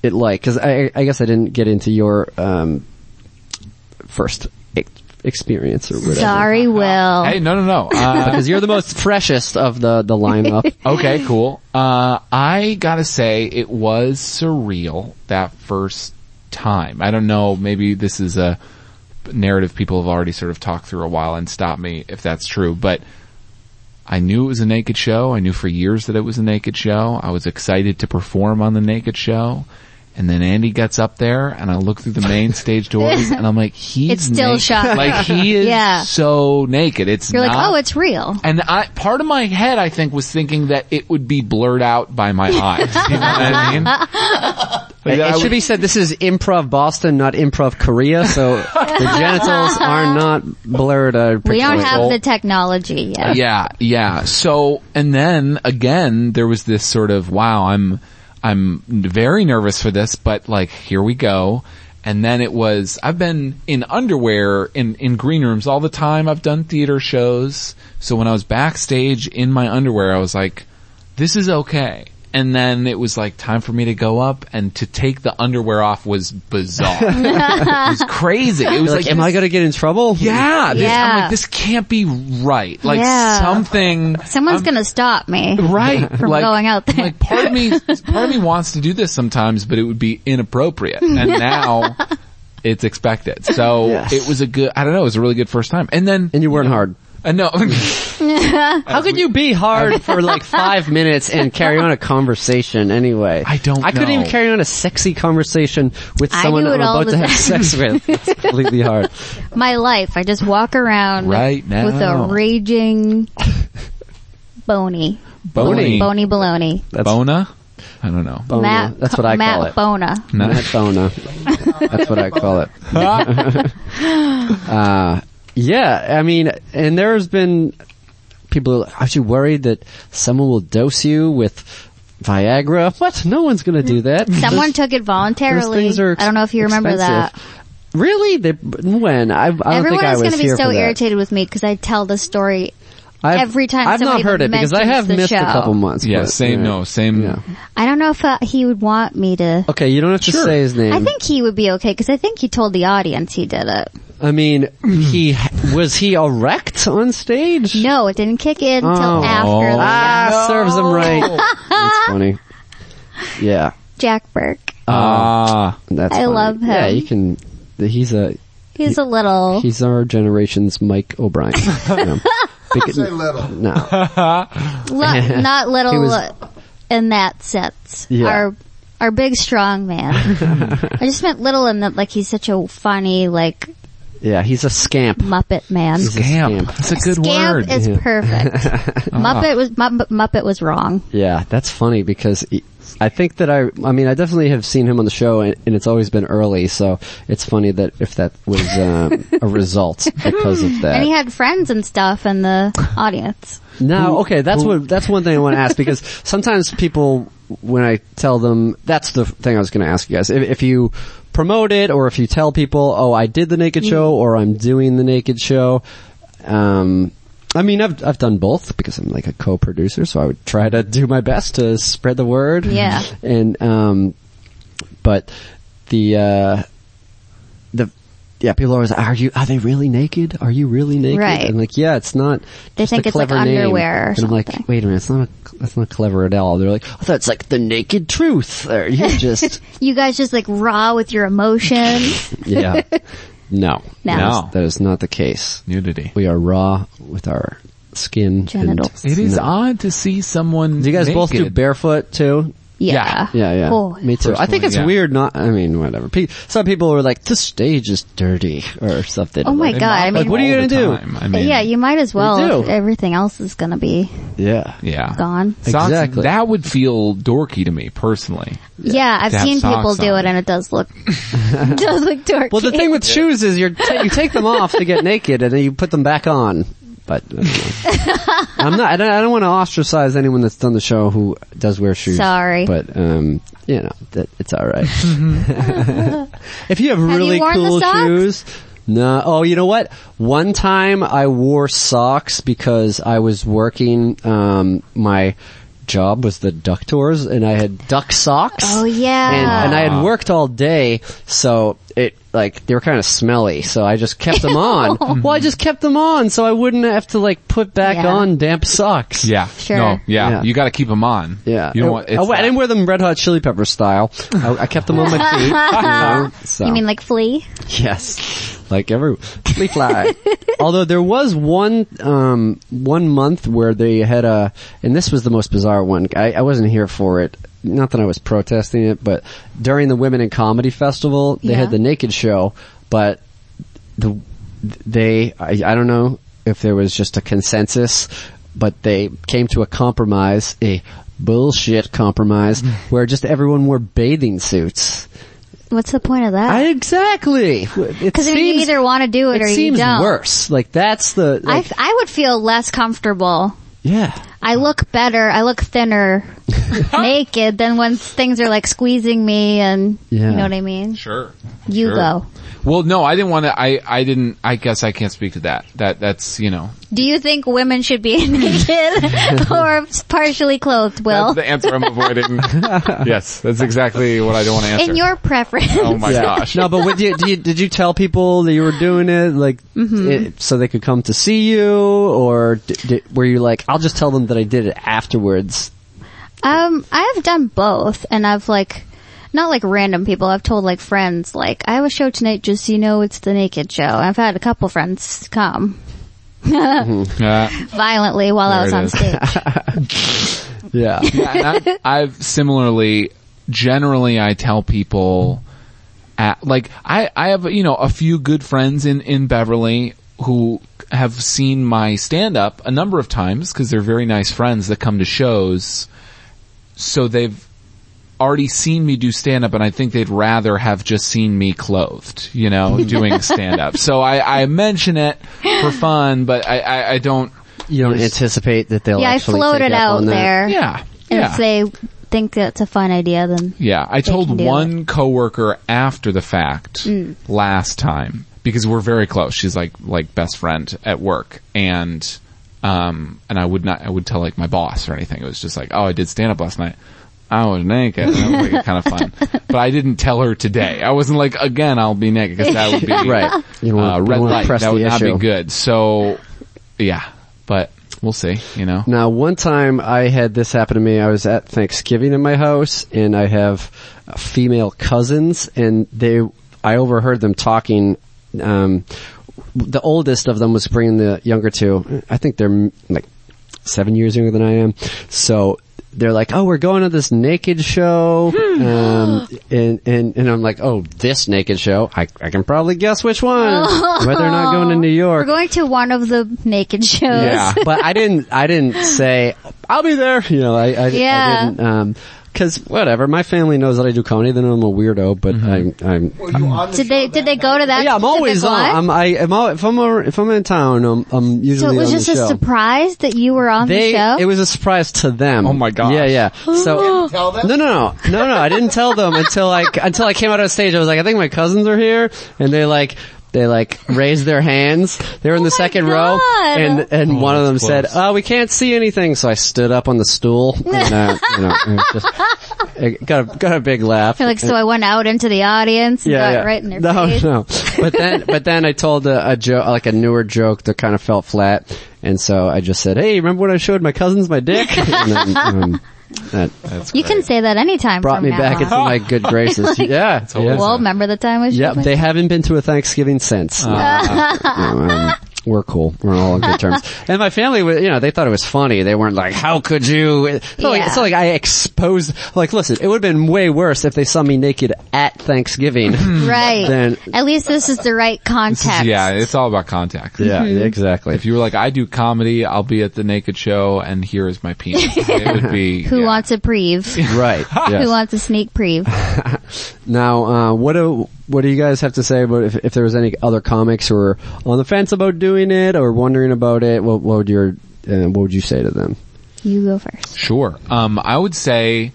it like? Because I, I guess I didn't get into your um, first ex- experience or whatever. Sorry, Will. Hey, no, no, no. Uh, Because you're the most freshest of the, the lineup. okay, cool. Uh, I gotta say, it was surreal that first time. I don't know, maybe this is a narrative people have already sort of talked through a while, and stop me if that's true, but I knew it was a naked show. I knew for years that it was a naked show. I was excited to perform on the naked show. And then Andy gets up there, and I look through the main stage doors, and I'm like, he's It's still naked. shocking. Like, he is Yeah. so naked. It's You're not, like, oh, it's real. and I, part of my head, I think, was thinking that it would be blurred out by my eyes. You know what I mean? It, I it should would- be said this is Improv Boston, not Improv Korea, so the genitals are not blurred. Uh, We don't pixelated. have the technology yet. Yeah, yeah. So, and then again, there was this sort of, wow, I'm, I'm very nervous for this, but like, here we go. And then it was, I've been in underwear in, in green rooms all the time. I've done theater shows. So when I was backstage in my underwear, I was like, this is okay. And then it was like time for me to go up, and to take the underwear off was bizarre. It was crazy. It was You're like, like, am I going to get in trouble? yeah, this, I'm Yeah. like, this can't be right. Like Yeah. something. Someone's I'm- gonna stop me. Right. From like, going out there. Like part of me, part of me wants to do this sometimes, but it would be inappropriate. And now it's expected. So Yes. it was a good, I don't know, it was a really good first time. And then, And you weren't hard. uh, no, How could you be hard for like five minutes and carry on a conversation anyway? I don't I couldn't know. even carry on a sexy conversation with I someone do it I'm all about the to have time. sex with. It's completely hard. My life, I just walk around Right now. with a raging bony. Boney. Bony baloney. That's Bona? I don't know. Bona. Matt, That's what I Matt call it. Bona. No. Matt Bona. That's what I call it. uh, yeah, I mean, and there's been people, aren't you worried that someone will dose you with Viagra? What? No one's gonna do that. Someone Those- took it those voluntarily. things are I don't know if you remember expensive. that. Really? They, when? I, I don't Everyone think I is was going to be here so for that. irritated with me because I tell the story I've, every time I've somebody not heard it because I mentions have the missed a show. couple months. Yeah, but, same, yeah. no, same. Yeah. I don't know if uh, he would want me to. Okay, you don't have to Sure. say his name. I think he would be okay because I think he told the audience he did it. I mean, he was he erect on stage? No, it didn't kick in until Oh. after the Ah, serves him right. That's funny. Yeah, Jack Burke. Ah. that's. I funny. love him. Yeah, you can. He's a He's a little. he's our generation's Mike O'Brien. You know. Big- Say little. no, Lo- not little He was- uh, in that sense. Yeah. Our our big strong man. I just meant little in that like he's such a funny like yeah, he's a scamp. Muppet man. He's a Scamp. scamp. That's a good Scamp word. is Yeah. perfect. Muppet was Muppet, Muppet was wrong. Yeah, that's funny because he, I think that I, I mean, I definitely have seen him on the show and, and it's always been early, so it's funny that if that was um, a result because of that. And he had friends and stuff in the audience. Now, okay, that's what, that's one thing I want to ask because sometimes people, when I tell them, that's the thing I was going to ask you guys. If, if you promote it or if you tell people, oh, I did the naked show or I'm doing the naked show, um, I mean, I've, I've done both because I'm like a co-producer, so I would try to do my best to spread the word. Yeah. And, um, but the, uh, the, yeah, people are always, are you, are they really naked? Are you really naked? Right. And like, yeah, it's not. They just think a it's like clever name. underwear or And I'm like, something. wait a minute, it's not a, that's not clever at all. They're like, I thought it's like the naked truth. Or you just, You guys just like raw with your emotions. yeah. No. No. That is, that is not the case. Nudity. We are raw with our skin. Genitals. and- It is No. odd to see someone. Do you guys naked. both do barefoot too? Yeah. Yeah, yeah. Oh. Me too. I think Personally, it's yeah. weird not, I mean, whatever. Pe- some people are like, the stage is dirty or something. Oh my Like, God, I Like, mean- what are you all gonna the do? time. I mean, Yeah, you might as well do. if everything else is gonna be Yeah. yeah. gone. Socks, Exactly. That would feel dorky to me personally. Yeah, I've To have seen people socks do on. it and it does look, it does look dorky. Well, the thing with shoes is you're ta- you take them off to get naked and then you put them back on. But I don't know. I'm not. I don't, I don't want to ostracize anyone that's done the show who does wear shoes. Sorry. but um, you know, that, it's all right. If you have you really worn the cool socks? shoes. No. Oh, you know what? One time I wore socks because I was working um my job was the duck tours, and I had duck socks. Oh yeah. And, and I had worked all day, so it, like, they were kind of smelly, so I just kept them on. Well, I just kept them on, so I wouldn't have to, like, put back Yeah. on damp socks. Yeah. Sure. No, yeah. Yeah. You gotta keep them on. Yeah. You don't want, it's I, I didn't wear them Red Hot Chili Pepper style. I, I kept them on my feet. You know, so. You mean like Flea? Yes. Like every, flea fly. Although there was one, um, one month where they had a, and this was the most bizarre one. I, I wasn't here for it. Not that I was protesting it, but during the Women in Comedy Festival, they Yeah. had the naked show, but the, they, I, I don't know if there was just a consensus, but they came to a compromise, a bullshit compromise, where just everyone wore bathing suits. What's the point of that? I, exactly. Because you either want to do it, it or you seems don't. worse. Like that's the. I, Like, f- I would feel less comfortable. yeah. I look better. I look thinner naked than when things are like squeezing me, and Yeah. you know what I mean. Sure. You Sure. go. Well, no, I didn't want to, I, I didn't, I guess I can't speak to that. That, that's, you know. Do you think women should be naked or partially clothed, Will? That's the answer I'm avoiding. Yes, that's exactly what I don't want to answer. In your preference. Oh my Yeah. gosh. No, but would you, did you, did you tell people that you were doing it, like, Mm-hmm. it, so they could come to see you, or d- d- were you like, I'll just tell them that I did it afterwards? Um, I've done both, and I've like, not like random people, I've told like friends, like, I have a show tonight, just so you know it's the naked show. I've had a couple friends come Yeah. violently while I was There on it stage. Yeah. Yeah, and I, I've similarly, generally I tell people, at, like, I, I have, you know, a few good friends in, in Beverly who have seen my stand-up a number of times, because they're very nice friends that come to shows, so they've already seen me do stand-up, and I think they'd rather have just seen me clothed, you know, doing stand-up. So I, I mention it for fun, but I, I, I don't... You don't anticipate that they'll Yeah, I actually float take it up out on that? there. Yeah. And yeah. if they think that's a fun idea, then Yeah, I They told can do one coworker after the fact Mm. last time, because we're very close. She's like like best friend at work, and um and I would not I would tell like my boss or anything. It was just like, oh, I did stand up last night. I was naked. And that was like kind of fun, but I didn't tell her today. I wasn't like, again, I'll be naked, because that would be Right. You don't uh, want, red you don't want light. to press That would the not issue. be good. So yeah, but we'll see. You know. Now, one time I had this happen to me. I was at Thanksgiving in my house, and I have uh, female cousins, and they, I overheard them talking. Um, the oldest of them was bringing the younger two. I think they're mm, like seven years younger than I am. So they're like, "Oh, we're going to this naked show," um, and and and I'm like, "Oh, this naked show? I I can probably guess which one. Whether or not going to New we're York." going to one of the naked shows. Yeah. But I didn't, I didn't say, I'll be there. You know, I, I, Yeah. I didn't, um, cause whatever, my family knows that I do comedy, they know I'm a weirdo, but I'm, I'm, Were you on the Did show they that did they night? go to that? yeah, I'm always specific on. one? I'm, I, am all, if I'm, a, if I'm in town, I'm, I'm So usually it was on just the a show. surprise that you were on They, the show? it was a surprise to them. Oh my gosh. Yeah, yeah. So, Tell them? no, no, no, no, no. I didn't tell them until I until I came out on stage. I was like, I think my cousins are here, and they like they like raised their hands. They were in the second row, God. and and Oh, one of them that's said, close. "Oh, we can't see anything." So I stood up on the stool, and uh, you know, it was just it got a, got a big laugh. You're like, so I went out into the audience and Yeah, got yeah. right in their no, face. no. But then, but then I told a, a joke, like a newer joke that kind of fell flat, and so I just said, "Hey, remember when I showed my cousins my dick?" And then, um, that That's You can great. say that anytime brought from me now back on. into my good graces. Yeah, always yeah. Well, remember the time I showed Yep, my- they haven't been to a Thanksgiving since. Uh, um, we're cool. We're all on good terms. And my family, wa- you know, they thought it was funny. They weren't like, "How could you?" It's not, like, Yeah. it's not like I exposed. Like, listen, it would have been way worse if they saw me naked at Thanksgiving. Right. Then, At least this is the right this is- context. yeah, it's all about context. yeah, Mm-hmm. exactly. If you were like, I do comedy, I'll be at the naked show, and here is my penis. It would be. Who yeah. wants a preve? Right. Who Yes. wants a sneak preve? Now, uh, what do what do you guys have to say about if, if there was any other comics who were on the fence about doing it or wondering about it? What, what would your uh, what would you say to them? You go first. Sure. Um, I would say,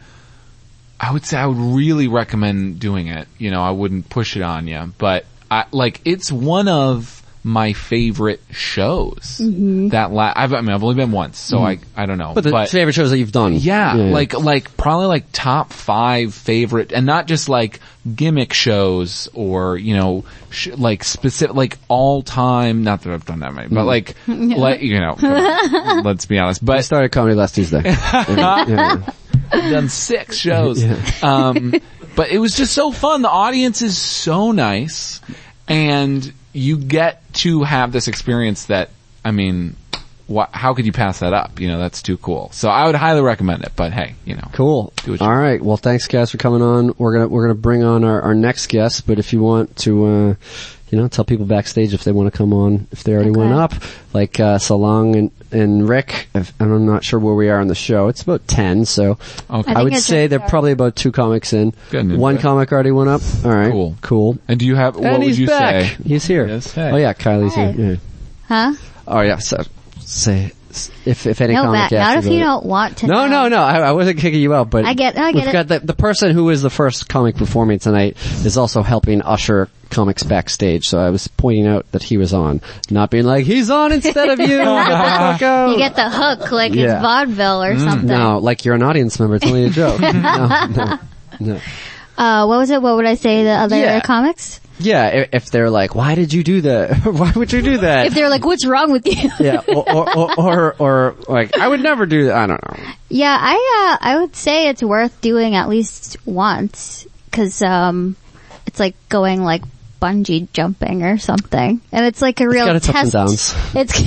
I would say I would really recommend doing it. You know, I wouldn't push it on you, but I, like, it's one of my favorite shows. That la- I've, I mean, I've only been once, so I I don't know. But the favorite shows that you've done. Yeah, like like probably like top five favorite, and not just like gimmick shows or you know sh- like specific like all time. Not that I've done that many, but like like you know, come on, let's be honest. I But started comedy last Tuesday. Yeah, yeah. I've done six shows. Yeah. Um, but it was just so fun. The audience is so nice, and you get to have this experience that, I mean, wh- how could you pass that up? You know, that's too cool. So I would highly recommend it, but hey, you know. Cool. Do what you All right. Well, thanks guys for coming on. We're gonna, we're gonna bring on our, our next guest, but if you want to, uh, you know, tell people backstage if they want to come on, if they already Okay. went up, like, uh, Salong and, and Rick, if, and I'm not sure where we are on the show. It's about ten, so Okay. I, I think would it's say just they're started. probably about two comics in. Good. One comic already went up. All right. Cool. Cool. And do you have, what and would he's you back. say? He's here. Yes, hey. Oh yeah, Kylie's Hi. here. Yeah. Huh? Oh yeah, so, say, if, if any No, comic Matt, not asks if you about it. don't want to No, know. no, no. I, I wasn't kicking you out, but I get- I get we've it. got the the person who is the first comic performing tonight is also helping usher comics backstage. So I was pointing out that he was on, not being like he's on instead of you. Get the fuck out. You get the hook like Yeah. it's vaudeville or something. No, like you're an audience member telling a joke. no, no, no. Uh, what was it? What would I say? The other Yeah. comics? Yeah, if, if they're like, why did you do that? Why would you do that? If they're like, what's wrong with you? yeah, or or, or or or like I would never do that. I don't know. Yeah, I uh, I would say it's worth doing at least once because um, it's like going like bungee jumping or something, and it's like a real got its ups and test. downs. It's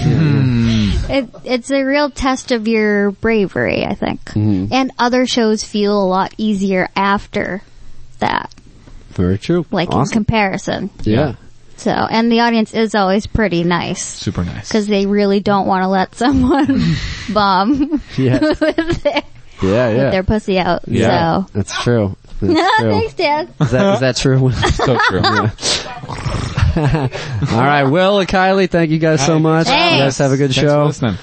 it, it's a real test of your bravery, I think. Mm-hmm. And other shows feel a lot easier after that, Very true. like in Awesome. comparison. Yeah. So, and the audience is always pretty nice. Super nice. Because they really don't want to let someone bomb Yeah. with, their, Yeah, yeah. with their pussy out. Yeah. So. That's true. That's true. Thanks, Dad. Is that, is that true? So true. All right, Will and Kylie, thank you guys so much. Thanks. You guys have a good Thanks for show. listening.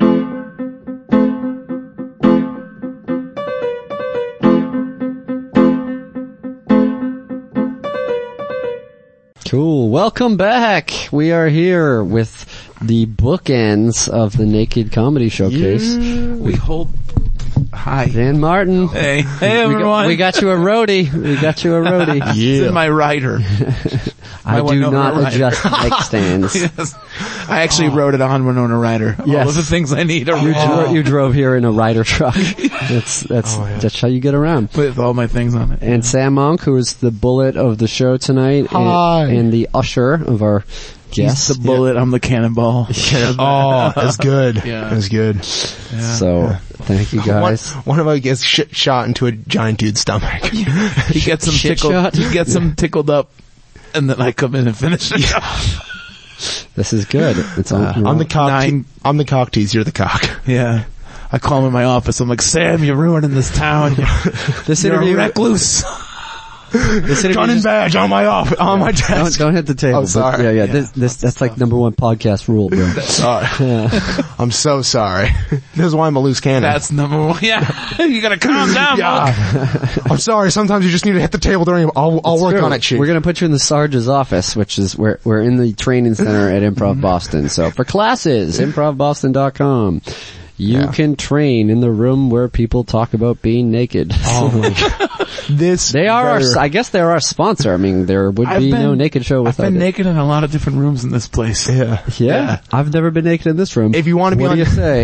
Cool. Welcome back. We are here with the bookends of the Naked Comedy Showcase. We hold. Hi. Dan Martin. Hey. Hey, We everyone. got, we got you a roadie. We got you a roadie. It's in my rider. I my do Winona not Ryder. adjust mic stands. Yes. I actually wrote it on Winona Ryder. All Yes. of the things I need are You, written dro- you drove here in a rider truck. That's that's Oh, yeah. that's how you get around. with all my things on it. And Sam Monk, who is the bullet of the show tonight, Hi. and, and the usher of our He's guests. the bullet, I'm the cannonball. Oh, that's good. Yeah. That's good. So thank you One, guys. one of us gets sh- shot into a giant dude's stomach. He gets him Shit tickled. shot. He gets him tickled up, and then I come in and finish it. This is good. It's on. I'm the cock. Nine- I'm the cock tease. You're the cock. Yeah. I call him in my office. I'm like, Sam, you're ruining this town. You're, this you're a interview. recluse. This interview Gun and just- badge on my off on my don't, desk. don't hit the table. Oh, but sorry. yeah, yeah. This, this that's like number one podcast rule, bro. Sorry. I'm so sorry. This is why I'm a loose cannon. That's number one. Yeah. You gotta calm down, Monk. yeah. I'm sorry. Sometimes you just need to hit the table during. I'll, I'll work True. on it, chief. We're gonna put you in the Sarge's office, which is we're we're in the training center at Improv Boston. So for classes, improv boston dot com. You Yeah. can train in the room where people talk about being naked. Oh my god. This They are our, better- I guess they're our sponsor. I mean, there would I've be been- no naked show I've without been it. naked in a lot of different rooms in this place. Yeah. Yeah. Yeah. I've never been naked in this room. If you want to be what on, do you say?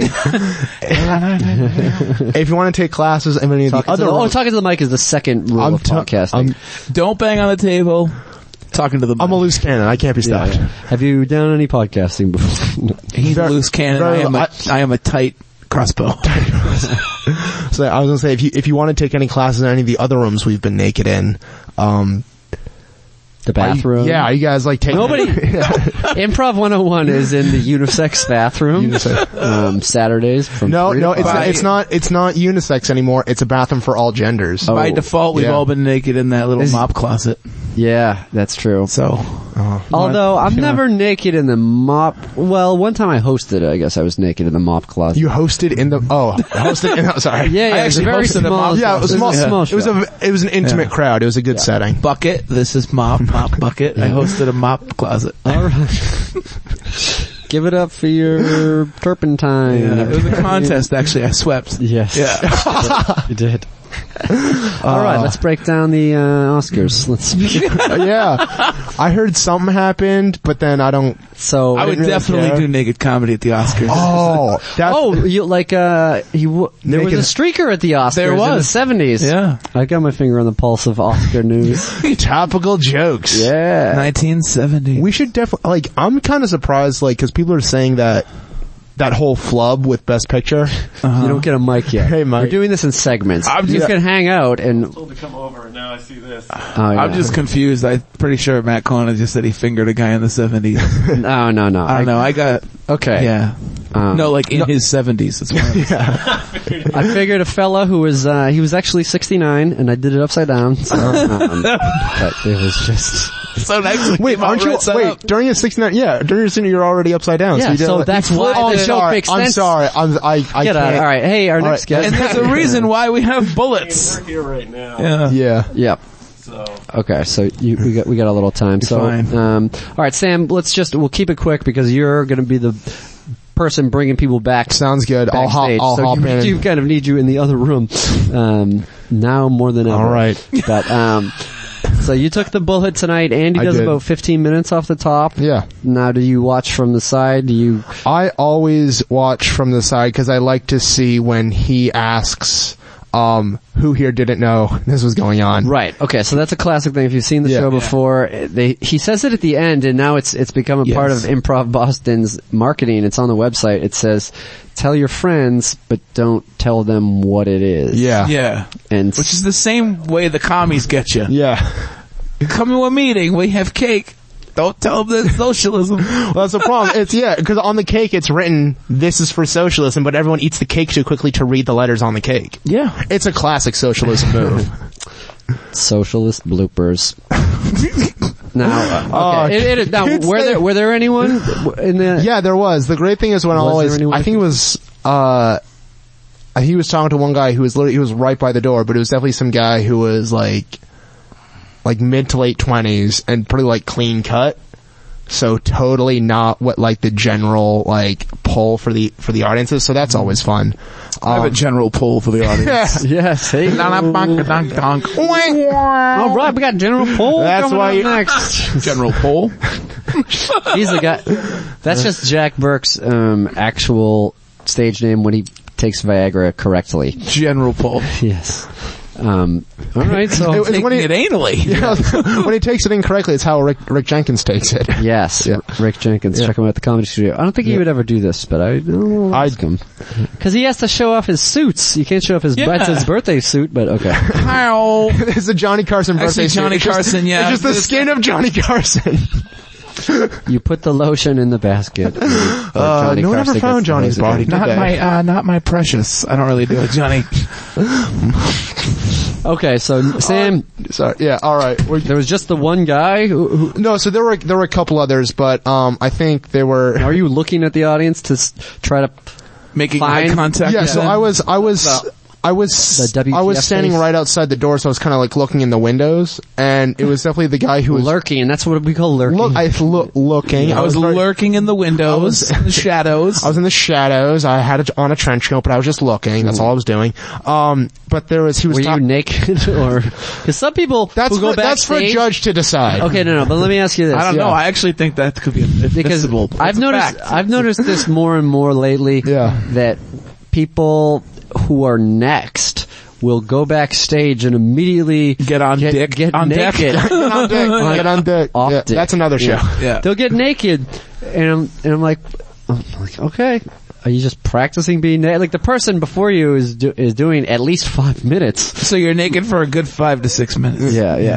if you want to take classes in any of the Talking to other, the, oh, rooms- talking to the mic is the second rule I'm of t- podcasting. I'm, Don't bang on the table. Talking to the I'm a mic. loose cannon. I can't be Yeah, stopped. yeah. Have you done any podcasting before? He's a Very- loose cannon. very- I am a, I am a tight crossbow. So I was gonna say, if you if you want to take any classes in any of the other rooms we've been naked in, um, The are you- bathroom? yeah, are you guys like taking Nobody. Improv one oh one is in the unisex bathroom. Um, Saturdays from No, three to no, it's five. not, it's not it's not unisex anymore. It's a bathroom for all genders. Oh. By default, we've yeah. all been naked in that little Is- mop closet. Yeah, that's true. So Although I'm never naked in the mop. Well, one time I hosted it. I guess I was naked in the mop closet. You hosted in the oh, hosted. In, oh, sorry. Yeah, yeah. I it was a actually very hosted a small. mop. Yeah, it was small. a small It was show. a it was an intimate Yeah. crowd. It was a good setting. Bucket. This is mop, mop, bucket. I hosted a mop closet. All right. Give it up for your turpentine. Yeah, it was a contest, actually. I swept. Yes. Yeah. You did. All right, let's break down the uh, Oscars. Let's. Yeah, I heard something happened, but then I don't. So I would didn't really definitely care. do naked comedy at the Oscars. Oh, that's, Oh, you like uh, you w- there was Naked- a streaker at the Oscars There in the was. seventies. Yeah. I got my finger on the pulse of Oscar news. topical jokes. Yeah. nineteen seventy. We should definitely, like, I'm kind of surprised, like, cause people are saying that, that whole flub with Best Picture. Uh-huh. You don't get a mic yet. Hey, Mike. We're doing this in segments. I'm you just- can hang out and. Told to come over, and now I see this. Oh, yeah. I'm just confused. I'm pretty sure Matt Cohen just said he fingered a guy in the seventies. No, no, no. I don't know. I got, Okay. yeah. Um, No, like in his seventies. That's what I figured a fella who was, uh, he was actually sixty-nine and I did it upside down. So, um, but it was just. So next Wait, aren't you, wait, during your sixty-nine, yeah, during your sixty, you're already upside down. Yeah, so, you did so like- that's you why flipped- the I'm joke sorry, makes I'm sense. sorry, I'm, I, I Get can't. out. All right. Hey, our All next right. guest. And there's a reason why we have bullets. We're here right now. Yeah. Yeah. Yep. So Okay, so you, we got we got a little time. So, fine. um, all right, Sam. Let's just we'll keep it quick because you're going to be the person bringing people back. Sounds good. I'll hop, backstage. I'll so hop you, in. you kind of need you in the other room um, now more than ever. All right. But um, so you took the bullet tonight. Andy I does did. about fifteen minutes off the top. Yeah. Now, do you watch from the side? Do you? I always watch from the side because I like to see when he asks, um, who here didn't know this was going on. Right. Okay. So that's a classic thing. If you've seen the Yeah. show before, they he says it at the end, and now it's it's become a Yes. part of Improv Boston's marketing. It's on the website. It says, "Tell your friends, but don't tell them what it is." Yeah. Yeah. And Which is the same way the commies get you. Yeah. Come to a meeting, we have cake. Don't tell them there's socialism. Well, that's the problem. It's, yeah, because on the cake it's written, this is for socialism, but everyone eats the cake too quickly to read the letters on the cake. Yeah. It's a classic socialism move. socialist bloopers. Now, uh, Uh, okay. it, it, now, it's were the- there were there anyone in the? Yeah, there was. The great thing is when I Was there always, anyone- I think it was, uh, he was talking to one guy who was literally, he was right by the door, but it was definitely some guy who was like, like mid to late twenties and pretty like clean cut. So totally not what like the general like pull for the, for the audiences. So that's always fun. I have a Um, general poll for the audience. Yes. Hey. All right, we got General Poll. That's coming why up you- next. General poll. He's the guy. That's just Jack Burke's um, actual stage name when he takes Viagra correctly. General poll. Yes. Um, all right. So It- it's when Taking he, it anally. yeah, when he takes it incorrectly, it's how Rick, Rick Jenkins takes it. yes, Yeah. Rick Jenkins. Yeah. Check him out at the Comedy Studio. I don't think he Yeah. would ever do this, but I I'll I- ask him because he has to show off his suits. You can't show off his Yeah. that's his birthday suit, but okay. How? It's a Johnny Carson birthday Actually, suit. Johnny It's just- Carson, yeah. It's just the skin of Johnny Carson. You put the lotion in the basket. and- or Uh, Johnny no one Carson ever found gets the Johnny's hose again. body. Did Not they? my, uh, not my precious. I don't really do it, Johnny. Okay, so Sam, Sorry. Yeah. All right. We're- there was just the one guy. Who, who, No, so there were there were a couple others, but um, I think they were. are you looking at the audience to s- try to? Making Fine. eye contact. Yeah, with so them. I was I was Well, I was The W T F I was standing face? right outside the door, so I was kind of like looking in the windows, and it was definitely the guy who was Lurking, that's what we call lurking. Look, I look looking. I was very- lurking in the windows, was- in the shadows. I was in the shadows. I had it on a trench coat, but I was just looking. That's all I was doing. Um, but there was he was. Were you talk- naked or? Because some people that's who go for, that's for a backstage- judge to decide. Okay, no, no, but let me ask you this. I don't Yeah. know. I actually think that could be because admissible. I've It's a noticed fact. I've noticed this more and more lately. Yeah. That people who are next will go backstage and immediately Get on get, dick. get On deck. naked. Get on dick. Get on dick. Off Yeah, dick. that's another show. Yeah. Yeah. They'll get naked, and I'm and I'm like, I'm like, okay, are you just practicing being naked? Like the person before you is do, is doing at least five minutes. So you're naked for a good five to six minutes. Yeah, yeah.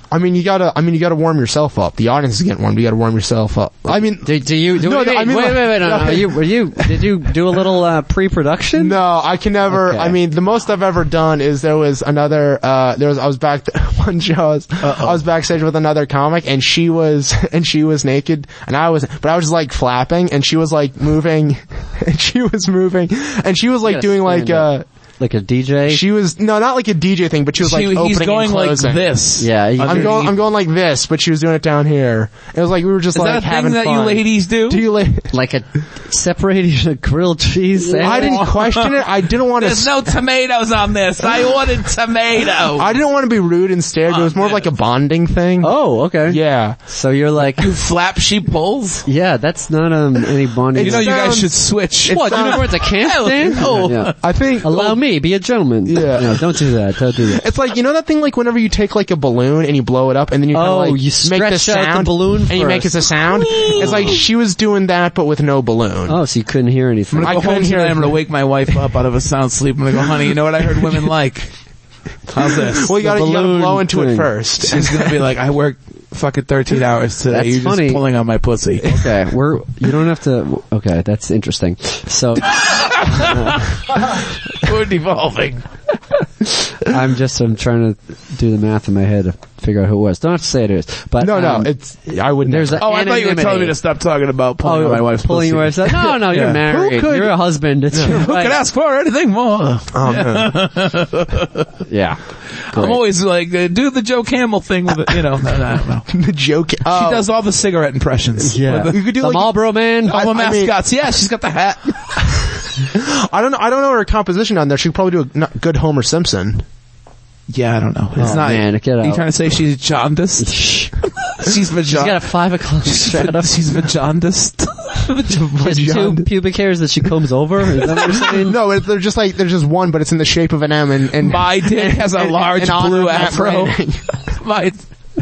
I mean, you gotta. I mean, you gotta warm yourself up. The audience is getting warmed. You gotta warm yourself up. I mean, Do, do you? Do No, what do you I mean? mean, wait, like- wait, wait, no, no. Are you, were you? Did you do a little uh, pre-production? no, I can never. Okay. I mean, the most I've ever done is there was another. uh There was. I was back one show. I was, I was backstage with another comic, and she was and she was naked, and I was. But I was just like flapping, and she was like moving, and she was moving, and she was like Yes, doing like. stand up. uh Like a D J? She was no, not like a D J thing, but she was like She- opening he's going and like closing. this. Yeah, you- I'm going. I'm going like this, but she was doing it down here. It was like we were just Is like that a having thing that fun. you ladies do? Do you la- like a separating a grilled cheese sandwich? I didn't question it. I didn't want There's to. no tomatoes on this. I ordered tomato. I didn't want to be rude and stared. It was more of like a bonding thing. Oh, okay. Yeah. So you're like, You flap sheep pulls? yeah, that's not um any bonding. You know, you guys sounds- should switch. what? You sounds- know where it's a camp Hell stand? no. Yeah. I think. Allow me, be a gentleman. Yeah. No, don't do that. Don't do that. It's like, you know that thing like whenever you take like a balloon and you blow it up and then you kind of Oh, like you make the stretch out the sound balloon and you make it first. a sound. It's like she was doing that but with no balloon. Oh, so you couldn't hear anything. I'm gonna I go home couldn't hear tonight. it. I'm gonna wake my wife up out of a sound sleep. I'm gonna go, honey, you know what I heard women like? How's this? Well, you gotta, you gotta balloon blow into thing. it first. She's gonna be like, I work fucking thirteen hours today. That's You're funny. just pulling on my pussy. Okay, we're, you don't have to, okay, that's interesting. So, We're devolving. I'm just, I'm trying to do the math in my head to figure out who it was. Don't have to say it is, but. No, no, um, it's, I would there's never. a- Oh, I thought you were Anonymity. telling me to stop talking about pulling Oh, on my wife's pulling pussy. your wife's No, no, you're Yeah. married. Who could- You're a husband. It's your Who wife. could ask for anything more? Oh, man. Yeah. Great. I'm always like, uh, do the Joe Camel thing with it, you know. I don't know. The joke. She Oh, does all the cigarette impressions. Yeah. With the- you could do The like, Marlboro Man. all the I mean- mascots. Yeah, she's got the hat. I don't know, I don't know her composition on there. She could probably do a not good Homer Simpson. Yeah, I don't know. It's Oh, not. man, get Are you out. trying to say she's jaundiced? she's She's got a vajon. five o'clock strata. She's vajaundiced. She has two pubic hairs that she combs over. Is that what you're saying? No, it, they're just like, there's just one, but it's in the shape of an M and, and My dick has a and- large and honor blue of Matt afro. Groening. My,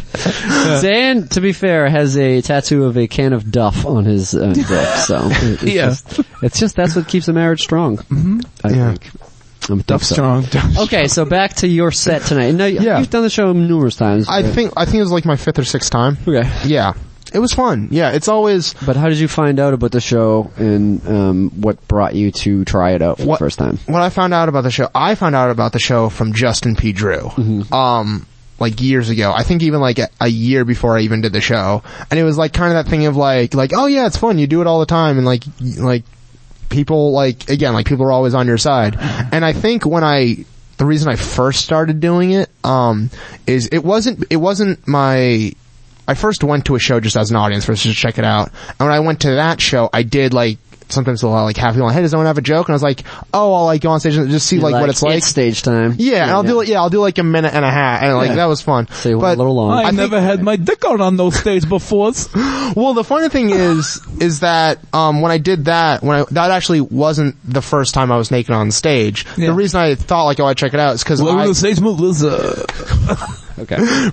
Dan, to be fair, has a tattoo of a can of Duff on his uh, dick. So it's Yeah. just, it's just that's what keeps a marriage strong. Mm-hmm. I Yeah. think. I'm Duff strong. Okay, so back to your set tonight. No, Yeah. you've done the show numerous times. I but- think, I think it was like my fifth or sixth time. Okay. Yeah. It was fun. Yeah, it's always, But how did you find out about the show, and um, what brought you to try it out for What- the first time? when I found out about the show, I found out about the show from Justin P. Drew. Mm-hmm. Um, like years ago. I think even like a, a year before I even did the show. And it was like kind of that thing of like, like, oh yeah, it's fun. You do it all the time. And like, y- like, people like, again, like people are always on your side. And I think when I, the reason I first started doing it, um, is it wasn't, it wasn't my, I first went to a show just as an audience first to check it out. And when I went to that show, I did like, sometimes they'll like have people on, hey, does anyone have a joke? And I was like, oh, I'll like go on stage and just see You like, what it's like. stage time. Yeah, and I'll do it, yeah, I'll do like a minute and a half. And like, Yeah. that was fun. So you went But- a little long. I, I think- never had my dick out on those stage before. Well, the funny thing is, is that, um, when I did that, when I, that actually wasn't the first time I was naked on stage. Yeah. The reason I thought like, oh, I'd check it out is cause What I, were the stage move? Was, uh, Okay.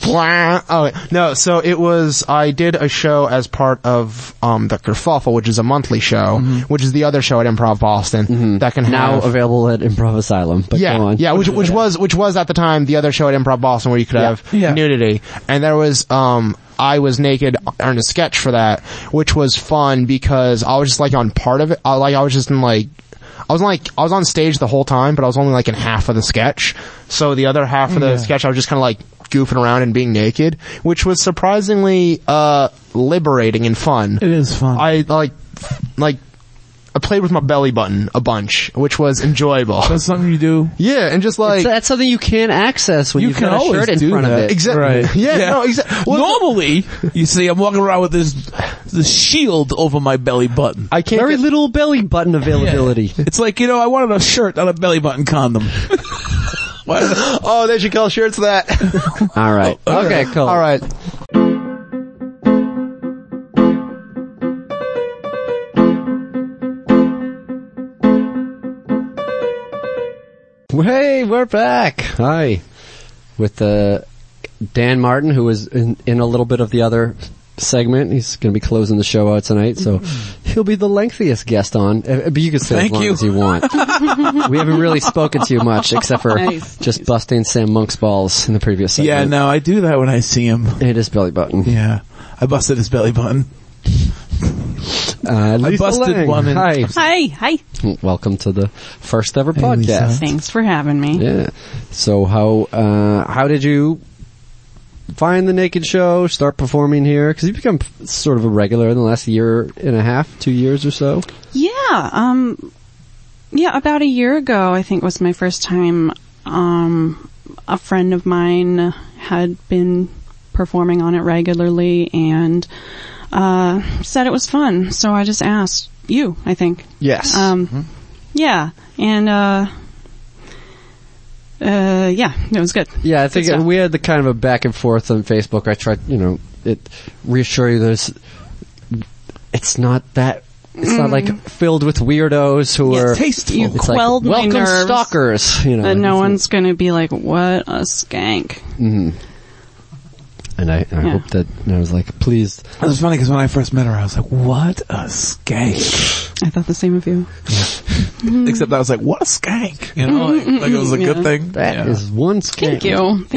oh, no, so it was, I did a show as part of, um, the Kerfuffle, which is a monthly show, which is the other show at Improv Boston that can Now have, available at Improv Asylum. But yeah, go on. yeah, which, which was, which was at the time the other show at Improv Boston where you could Yeah. have Yeah. nudity. And there was, um, I was naked on a sketch for that, which was fun because I was just like on part of it. I, like, I was just in like, I was like, I was on stage the whole time, but I was only like in half of the sketch. So the other half of the Yeah. sketch, I was just kind of like goofing around and being naked, which was surprisingly, uh, liberating and fun. it is fun. I like, like, I played with my belly button a bunch, which was enjoyable. That's something you do. Yeah, and just like, So that's something you can't access when You you've can got a always shirt in do front that. of it. exactly. Right. Yeah, Yeah. no, exactly. Normally, you see, I'm walking around with this, this shield over my belly button. I can't Very get- little belly button availability. It's like, you know, I wanted a shirt, not a belly button condom. What? Oh, they should call shirts that. All right. Okay, cool. All right. Hey, we're back. Hi. With uh, Dan Martin, who was in, in a little bit of the other segment. He's going to be closing the show out tonight, so he'll be the lengthiest guest on. Uh, But you can stay Thank as long you. as you want. We haven't really spoken to you much, except for Nice. just busting Sam Monk's balls in the previous segment. Yeah, no, I do that when I see him. It is belly button. Yeah. I busted his belly button. Uh, Lisa busted Lang. one in- Hi. Hi, hi. Welcome to the first ever Hey, podcast. Lisa. Thanks for having me. Yeah. So how uh how did you find the Naked Show? Start performing here because you've become sort of a regular in the last year and a half, two years or so. Yeah, um, yeah, about a year ago, I think was my first time. Um, a friend of mine had been performing on it regularly and uh said it was fun, so I just asked you. I think. Yes. Um, Mm-hmm. yeah, and uh. Uh, yeah, it was good. Yeah, I think Good stuff. we had the kind of a back and forth on Facebook. I tried, you know, it reassure you there's, it's not that, it's not like filled with weirdos who Yeah, are, it's tasteful. You it's quelled my like, welcome nerves stalkers, you know. And no it's- one's gonna be like, what a skank. Mhm. And I, I Yeah. hope that, and I was like, please. It was funny because when I first met her, I was like, what a skank. I thought the same of you. Except I was like, what a skank. You know, like, like it was a good Yeah. thing. That is Yeah. one scam. Thank you.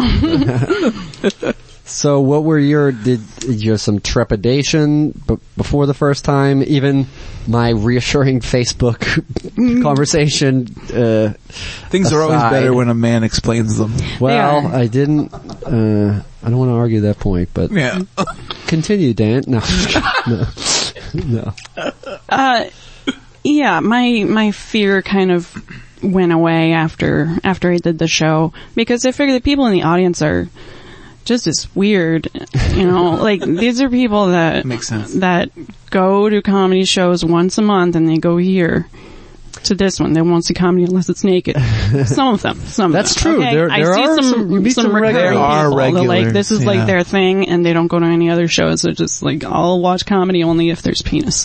Thank you. So what were your, did, did you have some trepidation b- before the first time? Even my reassuring Facebook conversation, uh, Things are always aside. better when a man explains them. Well, are. I didn't, uh, I don't want to argue that point, but Yeah. continue, Dan. No. no. No. Uh, yeah, my, my fear kind of went away after, after I did the show because I figured the people in the audience are just as weird, you know, like these are people that, Makes sense. that go to comedy shows once a month and they go here to this one. They won't see comedy unless it's naked. Some of them, some of That's them. true. Okay? There- I there see are some, some- you meet some some recurring regulars. There are people that, like, regulars, this is yeah. like their thing and they don't go to any other shows. They're just like, I'll watch comedy only if there's penis.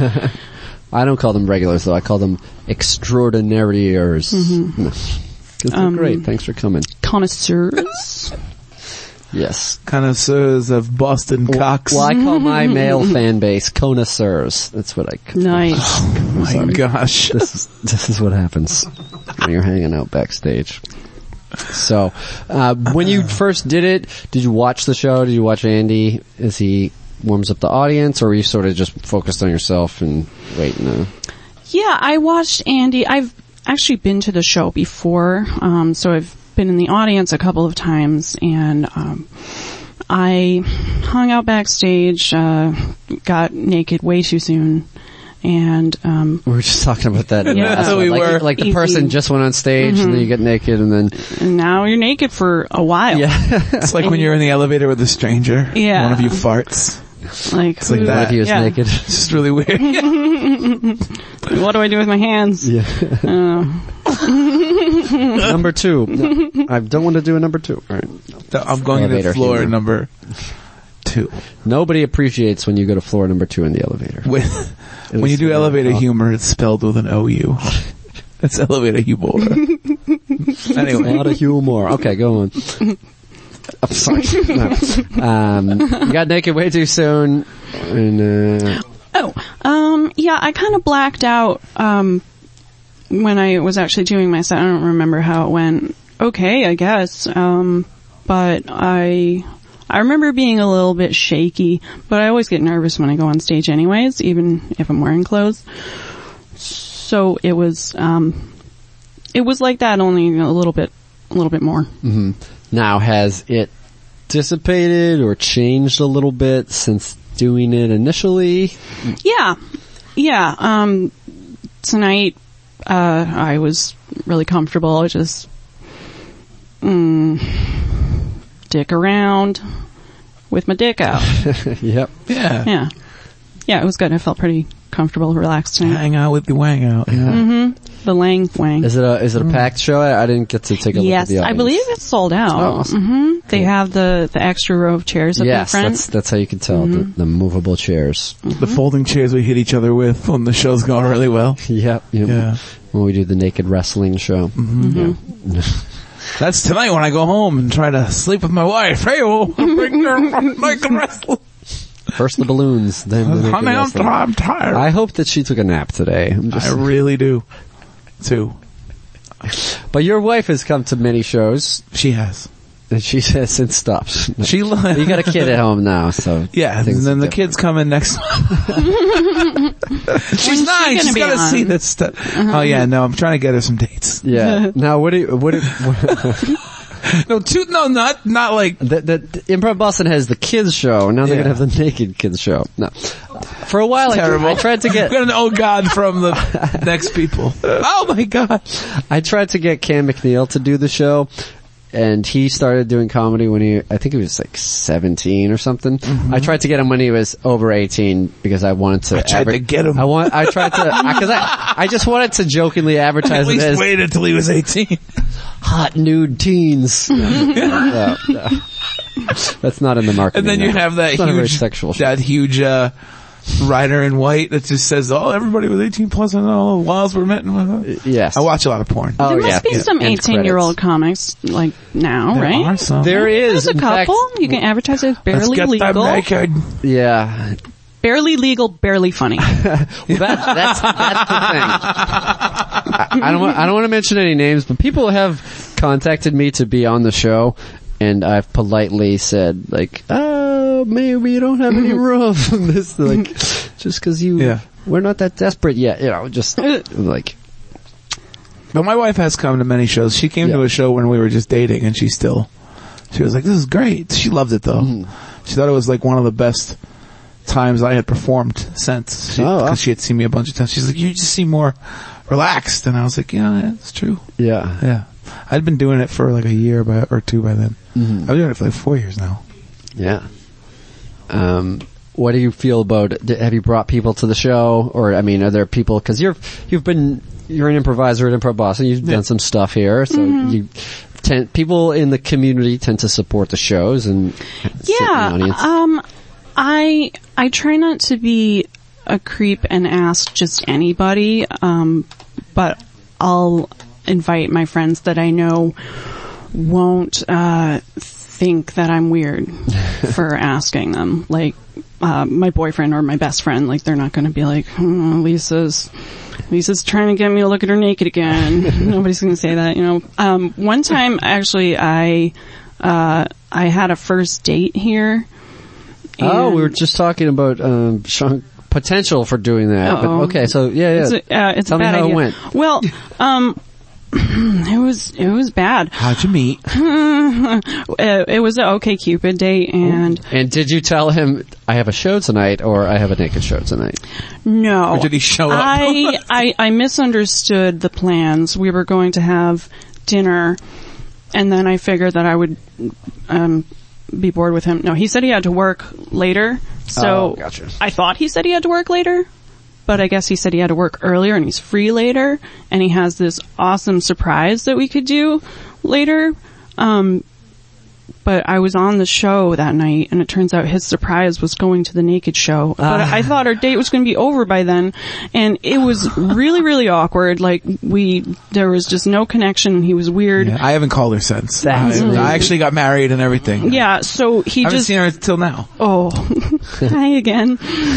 I don't call them regulars though. I call them extraordinaires. Mm-hmm. Good, Um, great. Thanks for coming. Connoisseurs. Yes. Connoisseurs of Boston cocks. Well, I call my male fan base connoisseurs. That's what I call Nice. Oh my gosh. This is, this is what happens when you're hanging out backstage. So, uh, when you first did it, did you watch the show? Did you watch Andy as he warms up the audience, or were you sort of just focused on yourself and waiting to... Yeah, I watched Andy. I've actually been to the show before, um, so I've been in the audience a couple of times, and um, I hung out backstage, uh, got naked way too soon, and um, We were just talking about that. in the Yeah. last So one. we like, were. like the Easy. person just went on stage and then you get naked and then... and now you're naked for a while. Yeah. It's like when you're in the elevator with a stranger. Yeah. One of you farts. Like, It's like who- that. What if he was yeah. naked? It's just really weird. What do I do with my hands? Yeah. Uh, Number two. No, I don't want to do a number two. All right. I'm going Elevator to floor humor. number two. Nobody appreciates when you go to floor number two in the elevator. When, when you do elevator humor, it's spelled with an O U. It's elevator humor. A Anyway. lot of humor. Okay, go on. I'm sorry. No. Um, you got naked way too soon, and uh, Oh, um, yeah, I kind of blacked out, um, when I was actually doing my set. I don't remember how it went. Okay, I guess. Um, but I, I remember being a little bit shaky, but I always get nervous when I go on stage anyways, even if I'm wearing clothes. So it was, um, it was like that, only a little bit, a little bit more. mhm. Now has it dissipated or changed a little bit since doing it initially? Yeah. Yeah. Um, tonight, uh, I was really comfortable. Just, mm, dick around with my dick out. Yep. Yeah. Yeah. Yeah, it was good. I felt pretty comfortable, relaxed tonight. Hang out with the wang out. Yeah. Mm-hmm. The Lang Wang. Is it a is it a packed show? I, I didn't get to take a look at Yes, the audience. I believe it's sold out. Oh, awesome. hmm They have the, the extra row of chairs up Yes, in front. that's that's how you can tell the, the movable chairs. The folding chairs we hit each other with when the show's going really well. Yep. yep. Yeah. When we do the naked wrestling show. Mm-hmm. Yeah. That's tonight when I go home and try to sleep with my wife. Hey, oh, naked wrestle. First the balloons, then the naked Honey, I'm, wrestling. I'm tired. I hope that she took a nap today. I'm just, I really do, too. but your wife has come to many shows, She has. and she has since stopped. She. You got a kid at home now, so Yeah, and things then are the different. kids come in next month. She's nice. gonna She's be got to on? see this stuff. Oh yeah, no, I'm trying to get her some dates. Yeah. Now, what do you, what, do- what No, two, no, not, not like, the, the, the Improv Boston has the kids show. Now they're Yeah. gonna have the naked kids show. No. For a while, I, terrible. I tried to we get, got an oh god from the next people. Oh my god. I tried to get Cam McNeil to do the show. And he started doing comedy when he, I think he was like seventeen or something. Mm-hmm. I tried to get him when he was over eighteen because I wanted to. I tried to get him. I want. I tried to because I, I just wanted to jokingly advertise At it least as wait until he was eighteen. hot nude teens. No, no, no. That's not in the market. And then you have that it's not a very huge, sexual show. that huge, uh, rider in white that just says, oh, everybody was eighteen plus and all the laws were met. Yes. I watch a lot of porn. Oh, There must yeah. be some End eighteen-year-old comics like now, There right? are some. There is There's a in couple. fact- You can advertise it as Let's barely get them legal. naked. Yeah. Barely legal, barely funny. Well, that, that's that's the thing. I, I don't want, I don't want to mention any names, but people have contacted me to be on the show, and I've politely said like, "Oh, maybe we don't have any room." This like, just because you, Yeah. we're not that desperate yet, you know. Just like, But my wife has come to many shows. She came Yeah. to a show when we were just dating and she still, she was like, this is great. She loved it though. Mm. She thought it was like one of the best times I had performed since. She, Oh, wow. Cause she had seen me a bunch of times. She's like, you just seem more relaxed. And I was like, yeah, that's true. yeah. Yeah. I'd been doing it for like a year by, or two by then. Mhm. I've been doing it for like four years now. Yeah. Um, what do you feel about? d- Have you brought people to the show, or I mean, are there people? Because you're you've been you're an improviser at Improv Boston. You've Yeah. done some stuff here, so you tend people in the community tend to support the shows and sit in Yeah, the audience. um, I I try not to be a creep and ask just anybody, um, but I'll invite my friends that I know won't uh, think that I'm weird for asking them. Like uh, my boyfriend or my best friend, like they're not going to be like, hmm, Lisa's. Lisa's trying to get me to look at her naked again. Nobody's going to say that, you know. Um, one time, actually, I uh, I had a first date here. Oh, we and- were just talking about um, Sean, potential for doing that. But Uh-oh. okay, so yeah, yeah. It's a, uh, it's Tell a me bad how idea. it went. Well, um, it was it was bad. How'd you meet? Uh, it was an OK Cupid date, and And did you tell him I have a show tonight or I have a naked show tonight? no, Or did he show up? I, I I misunderstood the plans. We were going to have dinner, and then I figured that I would um be bored with him. No, he said he had to work later, so Oh, gotcha. I thought he said he had to work later. But I guess he said he had to work earlier and he's free later, and he has this awesome surprise that we could do later. Um, but I was on the show that night, and it turns out his surprise was going to the naked show. But Ah. I thought our date was going to be over by then, and it was really, really awkward. Like we, there was just no connection. He was weird. Yeah, I haven't called her since. That's I, amazing. I actually got married and everything. Yeah, so he I haven't just seen her until now. Oh, hi again,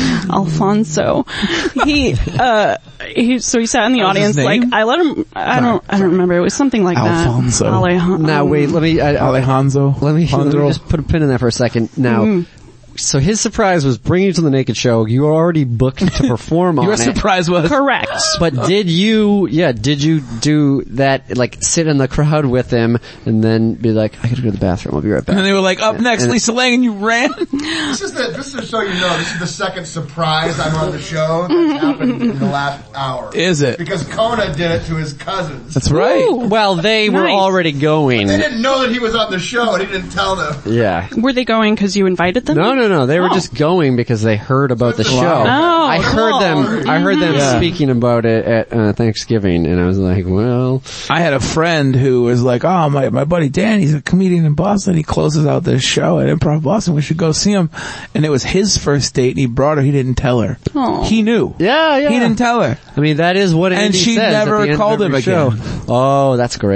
Alfonso. He, uh, he, so he sat in the That was audience, his like, name? I let him, I don't, I don't remember, it was something like Alfonso. that. Alfonso. Now wait, let me. I, I, Alejandro. Let me, let me Alejandro. just put a pin in that for a second. Now, Mm. so his surprise was bringing you to the naked show. You were already booked to perform on Your it. surprise was Correct. But did you, yeah, did you do that, like sit in the crowd with him and then be like, I gotta go to the bathroom, I'll be right and back. they were like, up next, And- Lisa Lang, and you ran? This is the, just to show you know, this is the second surprise I'm on the show that's happened in the last hour. Is it? Because Kona did it to his cousins. That's right. Well, they were Nice. already going. They didn't know that he was on the show, and he didn't tell them. Yeah. Were they going because you invited them? No, no, no. They were Oh. just going because they heard about the show. Oh, I heard cool. them. I heard them Yeah. speaking about it at uh, Thanksgiving, and I was like, "Well, I had a friend who was like, oh, my, my buddy Dan, he's a comedian in Boston. He closes out this show at Improv Boston. We should go see him. And it was his first date, and he brought her. He didn't tell her. Aw. He knew. yeah, yeah." He didn't tell her. I mean, that is what And Andy she says never at the end called of every him again. show. Oh, that's great.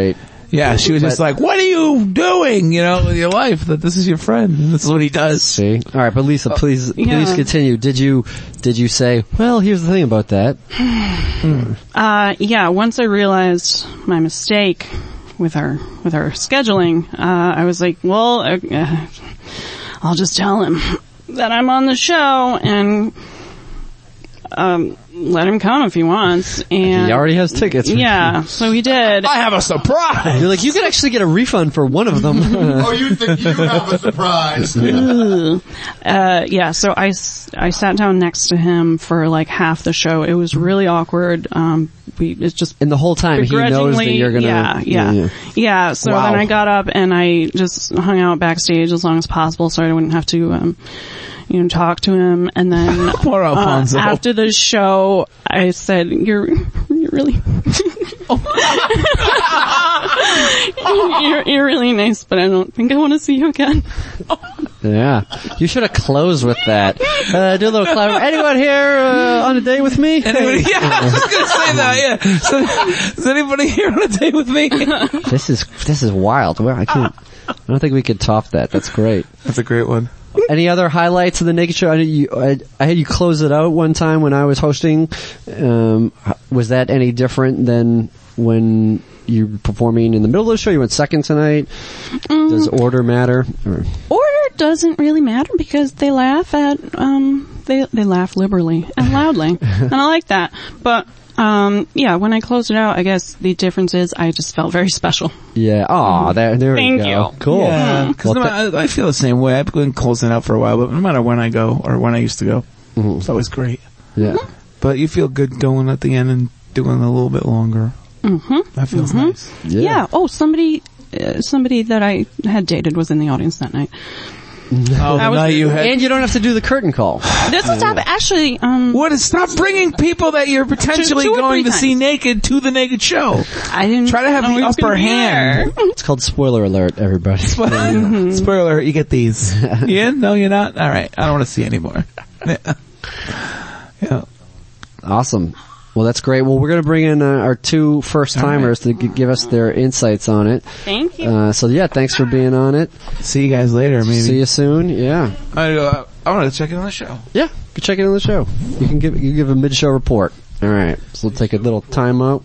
Yeah, she was just But- like, what are you doing, you know, with your life? That this is your friend. And this is what he does. See? All right, but Lisa, please, please Yeah. continue. Did you, did you say, well, here's the thing about that? Uh, yeah, once I realized my mistake with our, with our scheduling, uh, I was like, well, uh, uh, I'll just tell him that I'm on the show and, um, let him come if he wants. And He already has tickets. yeah, so he did. I have a surprise! You're like, you could actually get a refund for one of them. Oh, you think you have a surprise? uh, yeah, so I, s- I sat down next to him for like half the show. It was really awkward. Um, we, it's just And the whole time he knows that you're gonna, yeah, yeah, yeah. yeah so Wow. then I got up and I just hung out backstage as long as possible so I wouldn't have to, um, you know, talk to him. And then Poor uh, Alfonso. after the show, I said, "You're, you're really, you're, you're really nice, but I don't think I want to see you again." Yeah. You should have closed with that. Uh, do a little clap. Anyone here, uh, on a date with me? Anybody, yeah, I was just gonna say that, yeah. So, is anybody here on a date with me? This is, this is wild. Well, I can't, I don't think we could top that. That's great. That's a great one. Any other highlights of the Naked Show? I, you, I, I had you close it out one time when I was hosting. Um, was that any different than when you were performing in the middle of the show? You went second tonight. Mm. Does order matter? Or? Order doesn't really matter because they laugh at, um, they, they laugh liberally and loudly. And I like that. But, um, yeah, when I closed it out, I guess the difference is I just felt very special. Yeah. Aw, there, there Thank we go. you. Cool. Yeah, because Well, I, I feel the same way. I've been closing out for a while, but no matter when I go, or when I used to go, Mhm. it's always great. Yeah. But you feel good going at the end and doing a little bit longer. Mm-hmm. That feels Mm-hmm. nice. Yeah. Yeah. Oh, somebody, uh, somebody that I had dated was in the audience that night. Oh, the That was- night you had. And you don't have to do the curtain call. This was happening, actually, um, What is, stop bringing people that you're potentially two or going three to see times. naked to the naked show. I didn't Try to have know the he was upper gonna be hand. there. It's called spoiler alert, everybody. Mm-hmm. Spoiler alert, you get these. Yeah? No, you're not? Alright, I don't want to see anymore. Yeah. Yeah. Awesome. Well, that's great. Well, we're going to bring in uh, our two first timers to g- give us their insights on it. Thank you. Uh, so yeah, thanks for being on it. See you guys later, maybe. See you soon. Yeah. I, uh, I want to check in on the show. Yeah. Go check it on the show. You can give, you give a mid-show report. All right. So we'll take a little time out.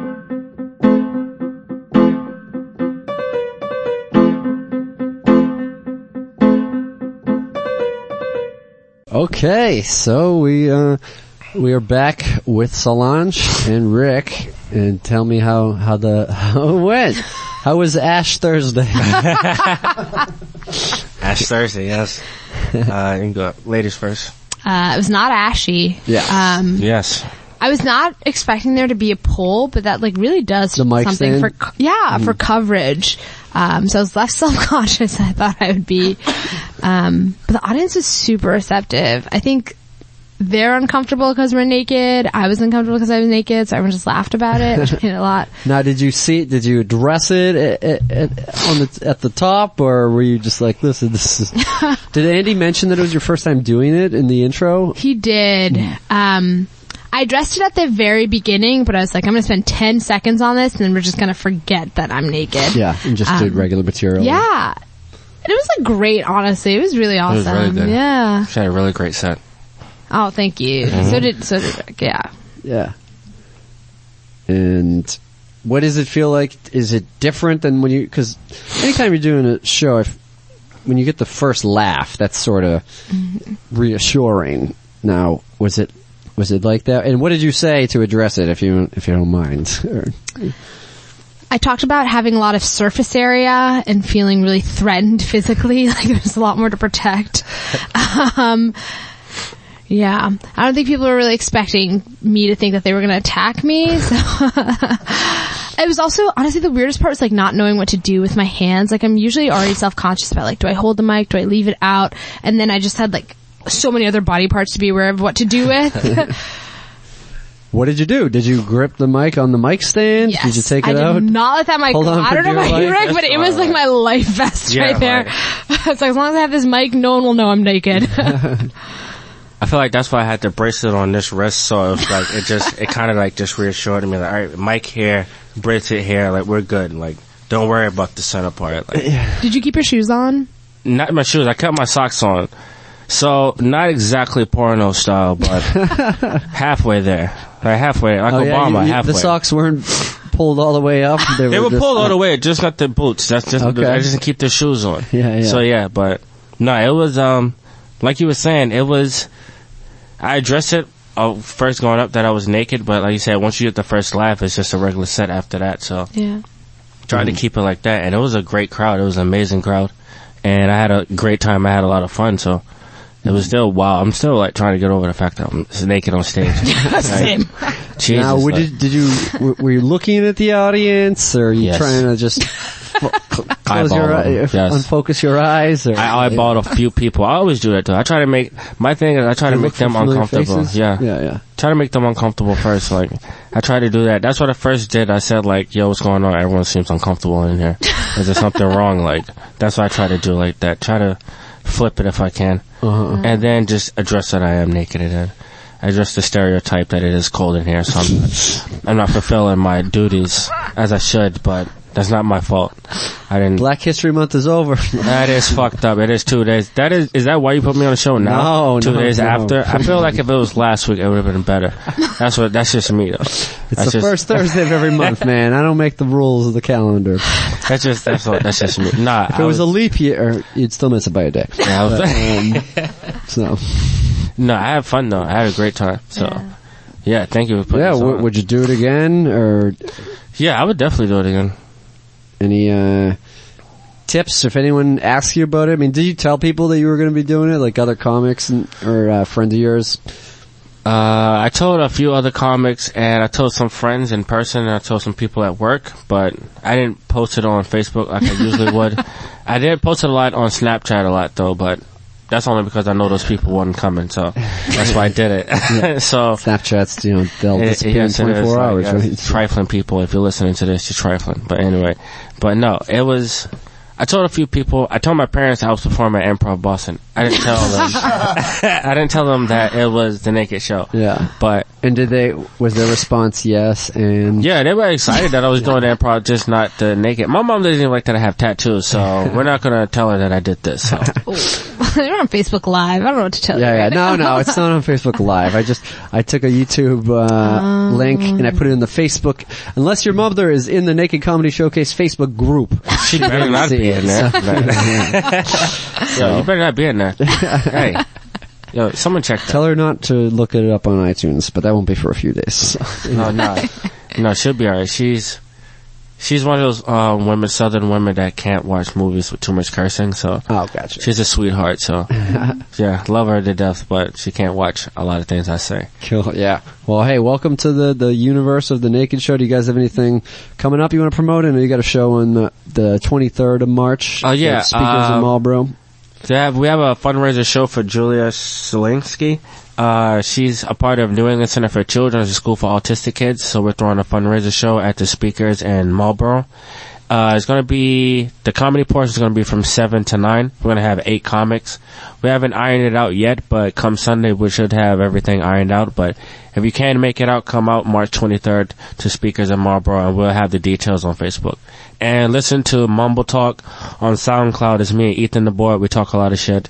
Okay. So we, uh, we are back with Solange and Rick, and tell me how, how the, how it went. How was Ash Thursday? Ash Thursday, yes. Uh, you can go ladies first. Uh, it was not ashy. Yeah. Um, Yes. I was not expecting there to be a poll, but that like really does The mic something stand? for co- yeah for coverage. Um, so I was less self-conscious than I thought I would be. Um, but the audience was super receptive. I think they're uncomfortable because we're naked. I was uncomfortable because I was naked, so everyone just laughed about it, which made it a lot. Now, did you see? Did you address it at, at, at, on the at the top, or were you just like, "Listen, this is"? Did Andy mention that it was your first time doing it in the intro? He did. Um, I addressed it at the very beginning, but I was like, I'm going to spend ten seconds on this, and then we're just going to forget that I'm naked. Yeah, and just Um, did regular material. Yeah. And it was like great, honestly. It was really awesome. was really good. Yeah. She had a really great set. Oh, thank you. Mm-hmm. So did, so did Rick, yeah. yeah. And what does it feel like? Is it different than when you? Because anytime you're doing a show, if when you get the first laugh, that's sort of reassuring. Now, was it? Was it like that? And what did you say to address it, if you if you don't mind? I talked about having a lot of surface area and feeling really threatened physically, like there's a lot more to protect. um, yeah. I don't think people were really expecting me to think that they were going to attack me, so. It was also, honestly, the weirdest part was like not knowing what to do with my hands. Like I'm usually already self-conscious about like, do I hold the mic? Do I leave it out? And then I just had like so many other body parts to be aware of what to do with. What did you do? Did you grip the mic on the mic stand? Yes. Did you take I it did out? not let that mic Hold go. on I for don't know dear about you, life. Rick, but it was like my life vest Yeah, right there. It's like, as long as I have this mic, no one will know I'm naked. I feel like that's why I had the bracelet on this wrist, so it was like, it just, it kind of like just reassured me, like, alright, mic here, bracelet here, like, we're good, like, don't worry about the center part. Like, Did you keep your shoes on? not my shoes. I kept my socks on. So not exactly porno style, but halfway there. Like halfway, like Oh, yeah, Obama. you- you- halfway. the socks weren't pulled all the way up. They, They were just- pulled all the way. Just got the boots. That's just. Okay. I just didn't keep the shoes on. Yeah, yeah. So yeah, but no, it was um, like you were saying, it was. I addressed it uh, first going up that I was naked, but like you said, once you get the first laugh, it's just a regular set after that. So Yeah. tried to keep it like that, and it was a great crowd. It was an amazing crowd, and I had a great time. I had a lot of fun. So. It was still wow. I'm still like trying to get over the fact that I'm naked on stage. Same. Jesus, Now, would like- you, did you were- were you looking at the audience, or are you Yes. trying to just fo- cl- close your Eyeball them, eyes, yes. unfocus your eyes? Or I eyeballed a few people. I always do that though. I try to make my thing is I try to You make look for them familiar uncomfortable. faces? Yeah, yeah, yeah. Try to make them uncomfortable first. Like I try to do that. That's what I first did. I said like, "Yo, what's going on? Everyone seems uncomfortable in here. Is there something wrong?" Like that's what I try to do. Like that. Try to flip it if I can, Uh-huh. and then just address that I am naked and address the stereotype that it is cold in here. So I'm, I'm not fulfilling my duties as I should, but that's not my fault. I didn't. Black History Month is over. That is fucked up. It is two days. That is, is that why you put me on the show now? No, Two no, days no. after? I feel like if it was last week, it would have been better. That's what, that's just me though. It's That's the just, first Thursday of every month, man. I don't make the rules of the calendar. That's just, that's what, that's just me. Nah. If it I was a leap year, you'd still miss it by a day. yeah, I was, But, um, so, no, I had fun though. I had a great time. So, yeah, Yeah. thank you for putting yeah, this w- on. would you do it again, or Yeah, I would definitely do it again. any uh tips if anyone asks you about it? I mean, did you tell people that you were going to be doing it, like other comics and, or uh, friends of yours? Uh, I told a few other comics, and I told some friends in person, and I told some people at work, but I didn't post it on Facebook like I usually would. I did post it a lot on Snapchat a lot though, but that's only because I know those people weren't coming, so that's why I did it. So Snapchat's, you know, they'll it- disappear yes, in it is, twenty-four like, hours, yes, right? trifling people. If you're listening to this, you're trifling. But anyway, but no, it was. I told a few people. I told my parents I was performing at Improv Boston. I didn't tell them. I didn't tell them that it was the Naked Show. Yeah. But And did they, was their response yes, and... yeah, they were excited that I was doing the improv, just not the naked. My mom doesn't even like that I have tattoos, so we're not gonna tell her that I did this. So. You're on Facebook Live. I don't know what to tell Yeah, you. yeah. right No, now. no, it's not on Facebook Live. I just, I took a YouTube, uh, link and I put it in the Facebook, unless your mother is in the Naked Comedy Showcase Facebook group. She better not see be it, in there. so- Yo, you better not be in there. Hey. Yo, someone check that. Tell her not to look it up on iTunes, but that won't be for a few days. No, no. No, she'll be alright. She's, she's one of those, uh, women, southern women that can't watch movies with too much cursing, so. Oh, gotcha. She's a sweetheart, so. Yeah, love her to death, but she can't watch a lot of things I say. Cool. Yeah. Well, hey, welcome to the, the universe of the Naked Show. Do you guys have anything coming up you want to promote? I know you got a show on the, the twenty-third of March. Oh, yeah, at Speakers uh, in Marlboro. They have, we have a fundraiser show for Julia Selinsky. Uh, she's a part of New England Center for Children, it's a school for autistic kids, so we're throwing a fundraiser show at the Speakers in Marlboro. Uh, it's gonna be, the comedy portion is gonna be from seven to nine. We're gonna have eight comics. We haven't ironed it out yet, but come Sunday we should have everything ironed out, but if you can make it out, come out March twenty-third to Speakers in Marlboro, and we'll have the details on Facebook. And listen to Mumble Talk on SoundCloud. It's me and Ethan the Boy. We talk a lot of shit.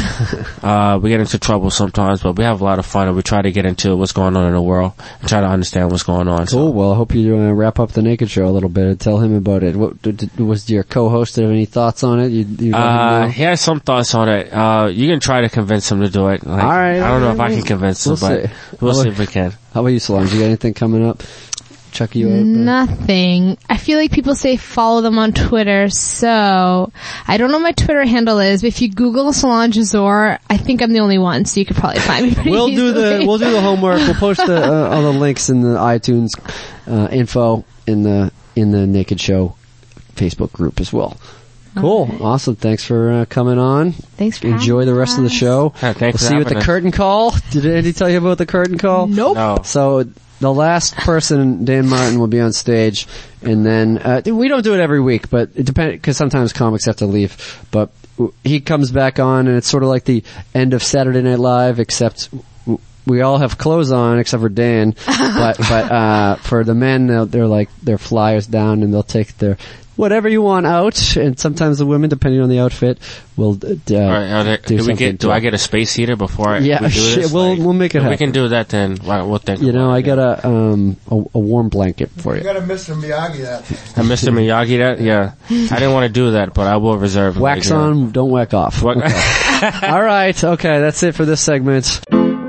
uh, we get into trouble sometimes, but we have a lot of fun, and we try to get into what's going on in the world and try to understand what's going on. Cool. So. Well, I hope you uh, wrap up the Naked Show a little bit and tell him about it. What did, did- was your co-host have any thoughts on it? You, you let him Uh, know? he has some thoughts on it. Uh, you can try to convince him to do it. Like, All right, I don't know all if I right. can convince him, We'll but see. we'll How see about- if we can. How about you, Solange? You got anything coming up? Chuck you out? Nothing. I feel like people say follow them on Twitter, so I don't know what my Twitter handle is, but if you Google Solange Azor, I think I'm the only one, so you could probably find me pretty We'll do the easily. we'll do the homework. We'll post the, uh, all the links in the iTunes uh, info in the in the Naked Show Facebook group as well. Cool, Right. awesome. Thanks for uh, coming on. Thanks for Enjoy having the rest of the us. show. Yeah, thanks we'll for see you at the having us. curtain call. Did Andy tell you about the curtain call? Nope. No. So the last person, Dan Martin, will be on stage, and then uh, we don't do it every week, but it depends because sometimes comics have to leave. But w- he comes back on, and it's sort of like the end of Saturday Night Live, except w- we all have clothes on except for Dan. but but uh, for the men, they'll, they're like their flyers down, and they'll take their whatever you want out, and sometimes the women, depending on the outfit, will uh, All right, are there, do do we something. get? Do to I it. get a space heater before I Yeah, we do shit, this? we'll- we'll make it if happen. we can do that, then well, we'll think. You know, about I it, got a um a, a warm blanket for You you. gotta Mister Miyagi that. And Mister Miyagi, that yeah, I didn't want to do that, but I will reserve. Wax like, on, don't whack off. What? Okay. All right, okay, that's it for this segment.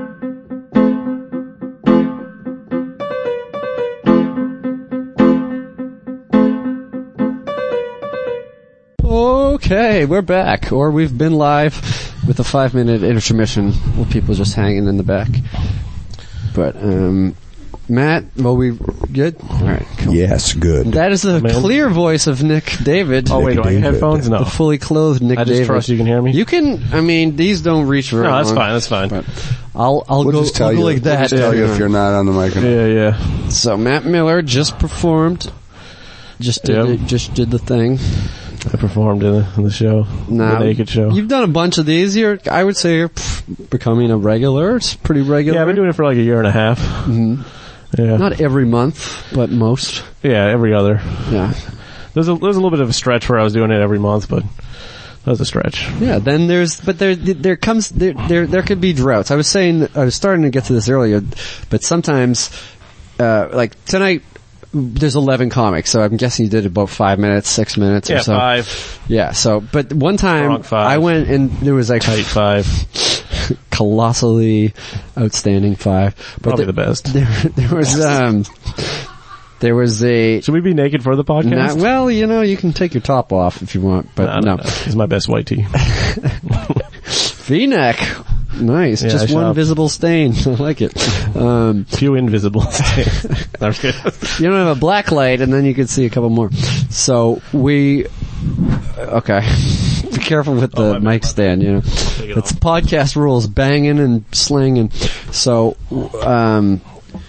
Okay, we're back, or we've been live with a five-minute intermission with people just hanging in the back. But, um, Matt, well, we good? All right, cool. Yes, good. That is the Man. clear voice of Nick David. Oh, wait, do I get headphones? No. The fully clothed Nick I just David. trust you can hear me? You can, I mean, these don't reach very No, long. that's fine, that's fine. But I'll, I'll We'll go, just tell I'll go you, like we'll that. just tell you if you're not on the microphone. Yeah, yeah. So Matt Miller just performed, just did, Yep. the, just did the thing. I performed in the, in the show. Now, the Naked Show. You've done a bunch of these. You're, I would say you're pff, becoming a regular. It's pretty regular. Yeah, I've been doing it for like a year and a half. Mhm. Yeah. Not every month, but most. Yeah, every other. Yeah. There's a, there's a little bit of a stretch where I was doing it every month, but that was a stretch. Yeah, then there's, but there, there comes, there, there, there could be droughts. I was saying, I was starting to get to this earlier, but sometimes, uh, like tonight, there's eleven comics, so I'm guessing you did about five minutes, six minutes Yeah, or so. five. Yeah, so, but one time, Wrong five. I went and there was like, Tight five. colossally outstanding five. But Probably there- the best. There, there was, um, there was a, Should we be naked for the podcast? Nah, well, you know, you can take your top off if you want, but Nah, no. no. It's my best white tee. V-neck. Nice. Yeah, Just I one shop. visible stain. I like it. Um, Few invisible stains. No, I'm just kidding. you don't have a black light and then you can see a couple more. So we, okay. Be careful with the Oh, my bad, mic my stand, you know. Take it It's off. podcast rules, banging and slinging. So, um,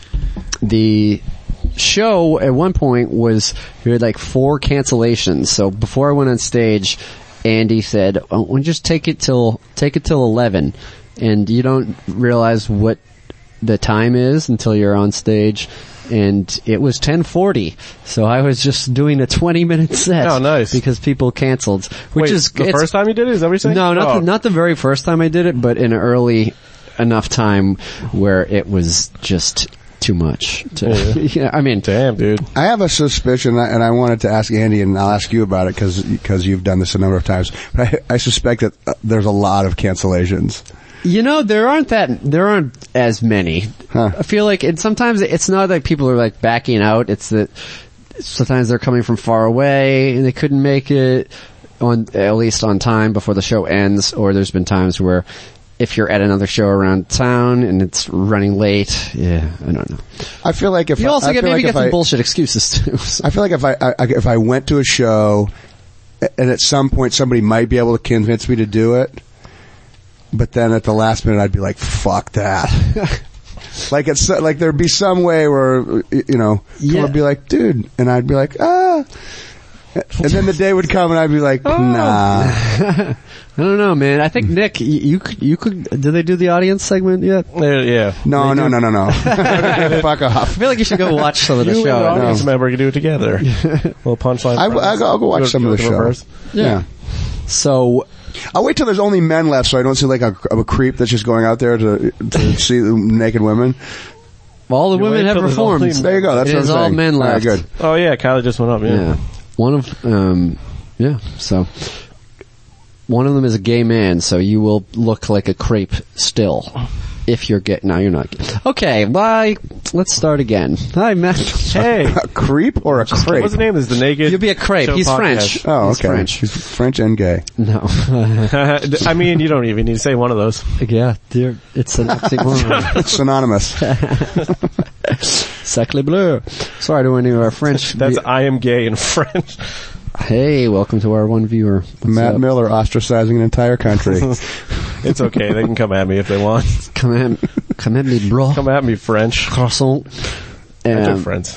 the show at one point was, we had like four cancellations. So before I went on stage, Andy said, oh, we'll just take it till, take it till eleven. And you don't realize what the time is until you're on stage. And it was ten forty. So I was just doing a twenty minute set. Oh, nice. Because people canceled. Which Wait, is, the it's- first time you did it? Is that what you're saying? no, not oh. the, not the very first time I did it, but in an early enough time where it was just too much. To, Yeah. yeah, I mean, Damn, dude. I have a suspicion, and I wanted to ask Andy, and I'll ask you about it because you've done this a number of times. But I, I suspect that uh, there's a lot of cancellations. you know, there aren't that, there aren't as many. Huh. I feel like, and sometimes it's not like people are like backing out. It's that sometimes they're coming from far away and they couldn't make it on, at least on time before the show ends. Or there's been times where if you're at another show around town and it's running late, yeah, I don't know. I feel like if You also I get feel maybe like get if some I, bullshit excuses too. So. I feel like if I, I if I went to a show, and at some point somebody might be able to convince me to do it, but then at the last minute I'd be like, "Fuck that." Like it's like there'd be some way where you know Yeah. someone would be like, "Dude," and I'd be like, "Ah," and then the day would come and I'd be like, "Nah." I don't know, man. I think Nick, you, you could, you could. Did they do the audience segment yet? Yeah, yeah. No, no, no, no, no. Fuck I off. feel like you should go watch some of the You and the show. audience No. member can do it together. Little punchline. I, friends. I'll go watch Do it- some do of it the in show. reverse. Yeah. So I'll wait till there's only men left, so I don't see like a, a creep that's just going out there to to see the naked women. all the You women wait have till there's performed. only- There you go. That's It what is I'm all saying. men All right, left. good. Oh yeah, Kylie just went up. Yeah. Yeah. One of, um, yeah, so. One of them is a gay man, so you will look like a creep still. If you're gay. No, you're not gay. Okay, bye. Let's start again. Hi, Matt. Hey, A creep or a crepe? what's the name? Is the Naked? You'll be a crepe. Show He's podcast. French. Oh, He's okay. French. He's French and gay. No. I mean, you don't even need to say one of those. Yeah, dear, it's an oxymoron. It's synonymous. Sacre bleu. Sorry to any of our French. That's I am gay in French. Hey, welcome to our one viewer. What's Matt up? Miller ostracizing an entire country. It's okay. They can come at me if they want. Come at, come at me, bro. Come at me, French. Croissant. I Um, took French.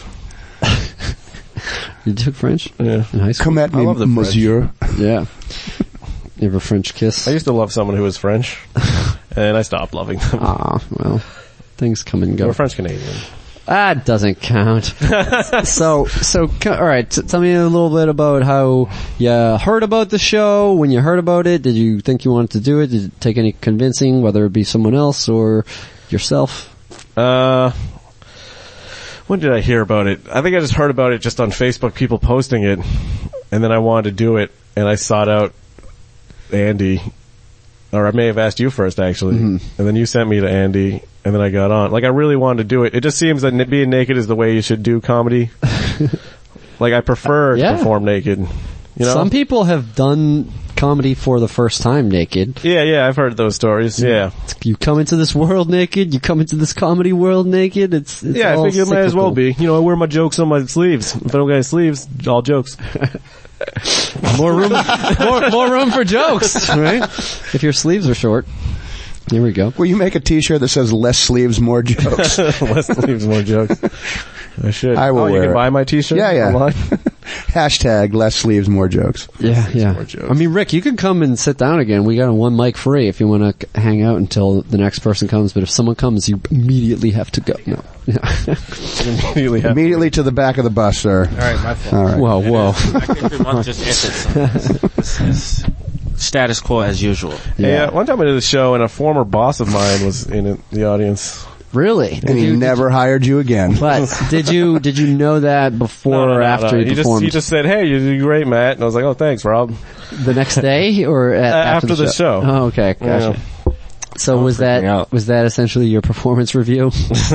You took French Yeah. in high school? Come at I me, love the French. monsieur. Yeah. You have a French kiss? I used to love someone who was French, and I stopped loving them. Ah, well, things come and They go. were French Canadian. That doesn't count. so, so, co- alright, t- tell me a little bit about how you heard about the show. When you heard about it, did you think you wanted to do it? Did it take any convincing, whether it be someone else or yourself? Uh, when did I hear about it? I think I just heard about it just on Facebook, people posting it, and then I wanted to do it, and I sought out Andy, or I may have asked you first actually, mm-hmm. and then you sent me to Andy, and then I got on. Like, I really wanted to do it. It just seems that being naked is the way you should do comedy. Like, I prefer yeah. to perform naked. You know? Some people have done comedy for the first time naked. Yeah, yeah, I've heard those stories, yeah. You come into this world naked, you come into this comedy world naked, it's, it's yeah, all I think it might as well cyclical. be. You know, I wear my jokes on my sleeves. If I don't got any sleeves, all jokes. more room, more, more room for jokes, right? If your sleeves are short. Here we go. Will you make a t-shirt that says less sleeves, more jokes? Less sleeves, more jokes. I should. I will oh, wear you can it. buy my t-shirt Yeah, yeah. online? Hashtag less sleeves, more jokes. Yeah, yeah. More jokes. I mean, Rick, you can come and sit down again. We got a one mic free if you want to hang out until the next person comes, but if someone comes, you immediately have to go. No. immediately, have immediately to the back of the bus, sir. All right, my fault. All right. Whoa, whoa. Every month just answered status quo as usual. Yeah. yeah, one time I did a show and a former boss of mine was in it, the audience. Really? And he you, never you, hired you again. But did you did you know that before no, no, or no, after no. you he performed? Just, he just said, hey, you did great, Matt. And I was like, oh, thanks, Rob. The next day or at, uh, after, after the, the show? show? Oh, okay, gotcha. Yeah. So was that out. was that essentially your performance review?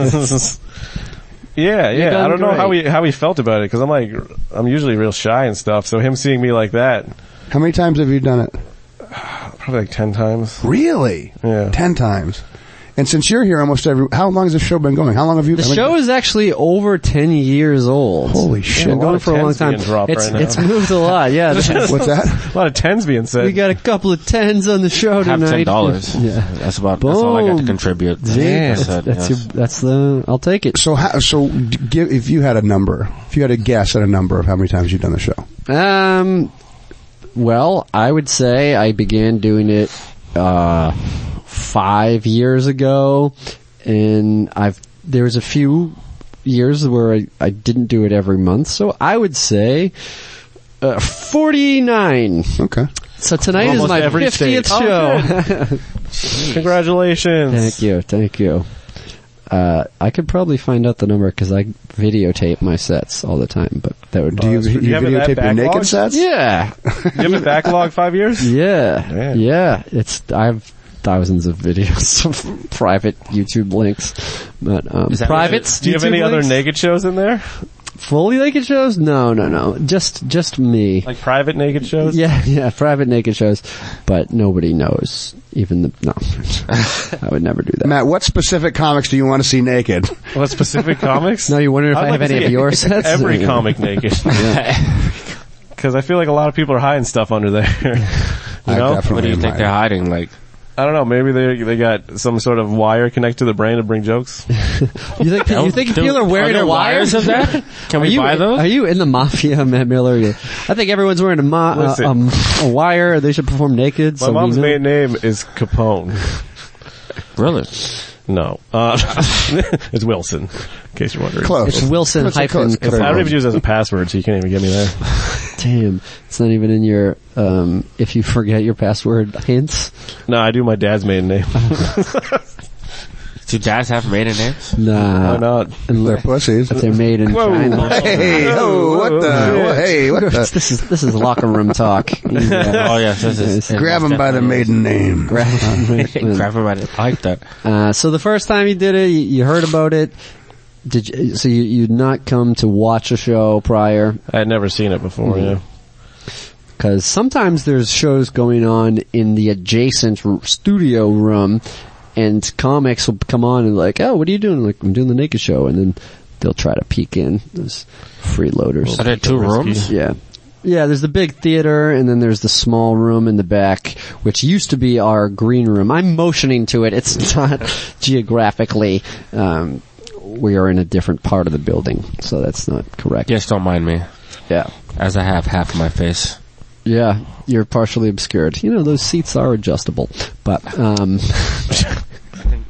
yeah, yeah. I don't know great. how he how he felt about it because I'm like I'm usually real shy and stuff. So him seeing me like that. How many times have you done it? Probably like ten times. Really? Yeah. Ten times. And since you're here almost every, how long has the show been going? How long have you? The I mean, show is actually over ten years old. Holy shit! It's been going for a long time. It's, It's, right it's moved a lot. Yeah. What's that? A lot of tens being said. We got a couple of tens on the show Have tonight. ten dollars. Yeah. That's about. That's all I got to Boom. contribute. Damn. That's, That's, it, that's, yes. your, that's the. I'll take it. So, how, so d- give if you had a number, if you had a guess at a number of how many times you've done the show. Um. Well, I would say I began doing it uh five years ago, and I've there was a few years where I, I didn't do it every month, so I would say uh, forty-nine. Okay. So tonight Almost is my every fiftieth state. show. Oh, congratulations. Thank you, thank you. Uh, I could probably find out the number because I videotape my sets all the time, but that would Do you, do you, you have it that videotape your backlog? naked sets? Yeah. You have a backlog five years? Yeah, Man. yeah. It's I have thousands of videos of private YouTube links, but um, Is that private. what Do you have YouTube any other links? naked shows in there? fully naked shows? No, no, no. Just just me. Like private naked shows? Yeah, yeah, private naked shows, but nobody knows. Even the no, I would never do that. Matt, what specific comics do you want to see naked? What specific comics? No, you wonder if I'd I like have to any see of your sets? Every Yeah. comic naked. Because I feel like a lot of people are hiding stuff under there. You I know? definitely What do you am think hiding. they're hiding? Like, I don't know. Maybe they they got some sort of wire connected to the brain to bring jokes. You think you think Dude, people are wearing are there a wire? wires of that? Can Are we you, buy those? Are you in the mafia, Matt Miller? I think everyone's wearing a, ma- uh, Listen. um, a wire. They should perform naked. My so we mom's know. maiden name is Capone. Really? No. Uh, it's Wilson, in case you're wondering. Close. It's Wilson Close, hyphen. close. Capone. I don't even use it as a password, so you can't even get me there. Damn, it's not even in your. Um, if you forget your password hints. No, I do my dad's maiden name. Do dads have maiden names? Nah, Why not? They're pussies. if they're made in Whoa. China. Hey, oh, what the? Whoa. Hey, what the? This is this is locker room talk. Easy. Oh yes, this is. it Grab most him by the definitely maiden name. is. Grab him by the. I like that. Uh, so the first time you did it, you, you heard about it. Did you, so you, you'd not come to watch a show prior? I had never seen it before, Mhm. yeah. Because sometimes there's shows going on in the adjacent r- studio room, and comics will come on and like, oh, what are you doing? Like, I'm doing the Naked Show, and then they'll try to peek in as freeloaders. Are there two rooms? Yeah. Yeah, there's the big theater, and then there's the small room in the back, which used to be our green room. I'm motioning to it. It's not geographically, um, we are in a different part of the building, so that's not correct. Yes, don't mind me, Yeah. as I have half of my face. Yeah, you're partially obscured. You know, those seats are adjustable, but, um,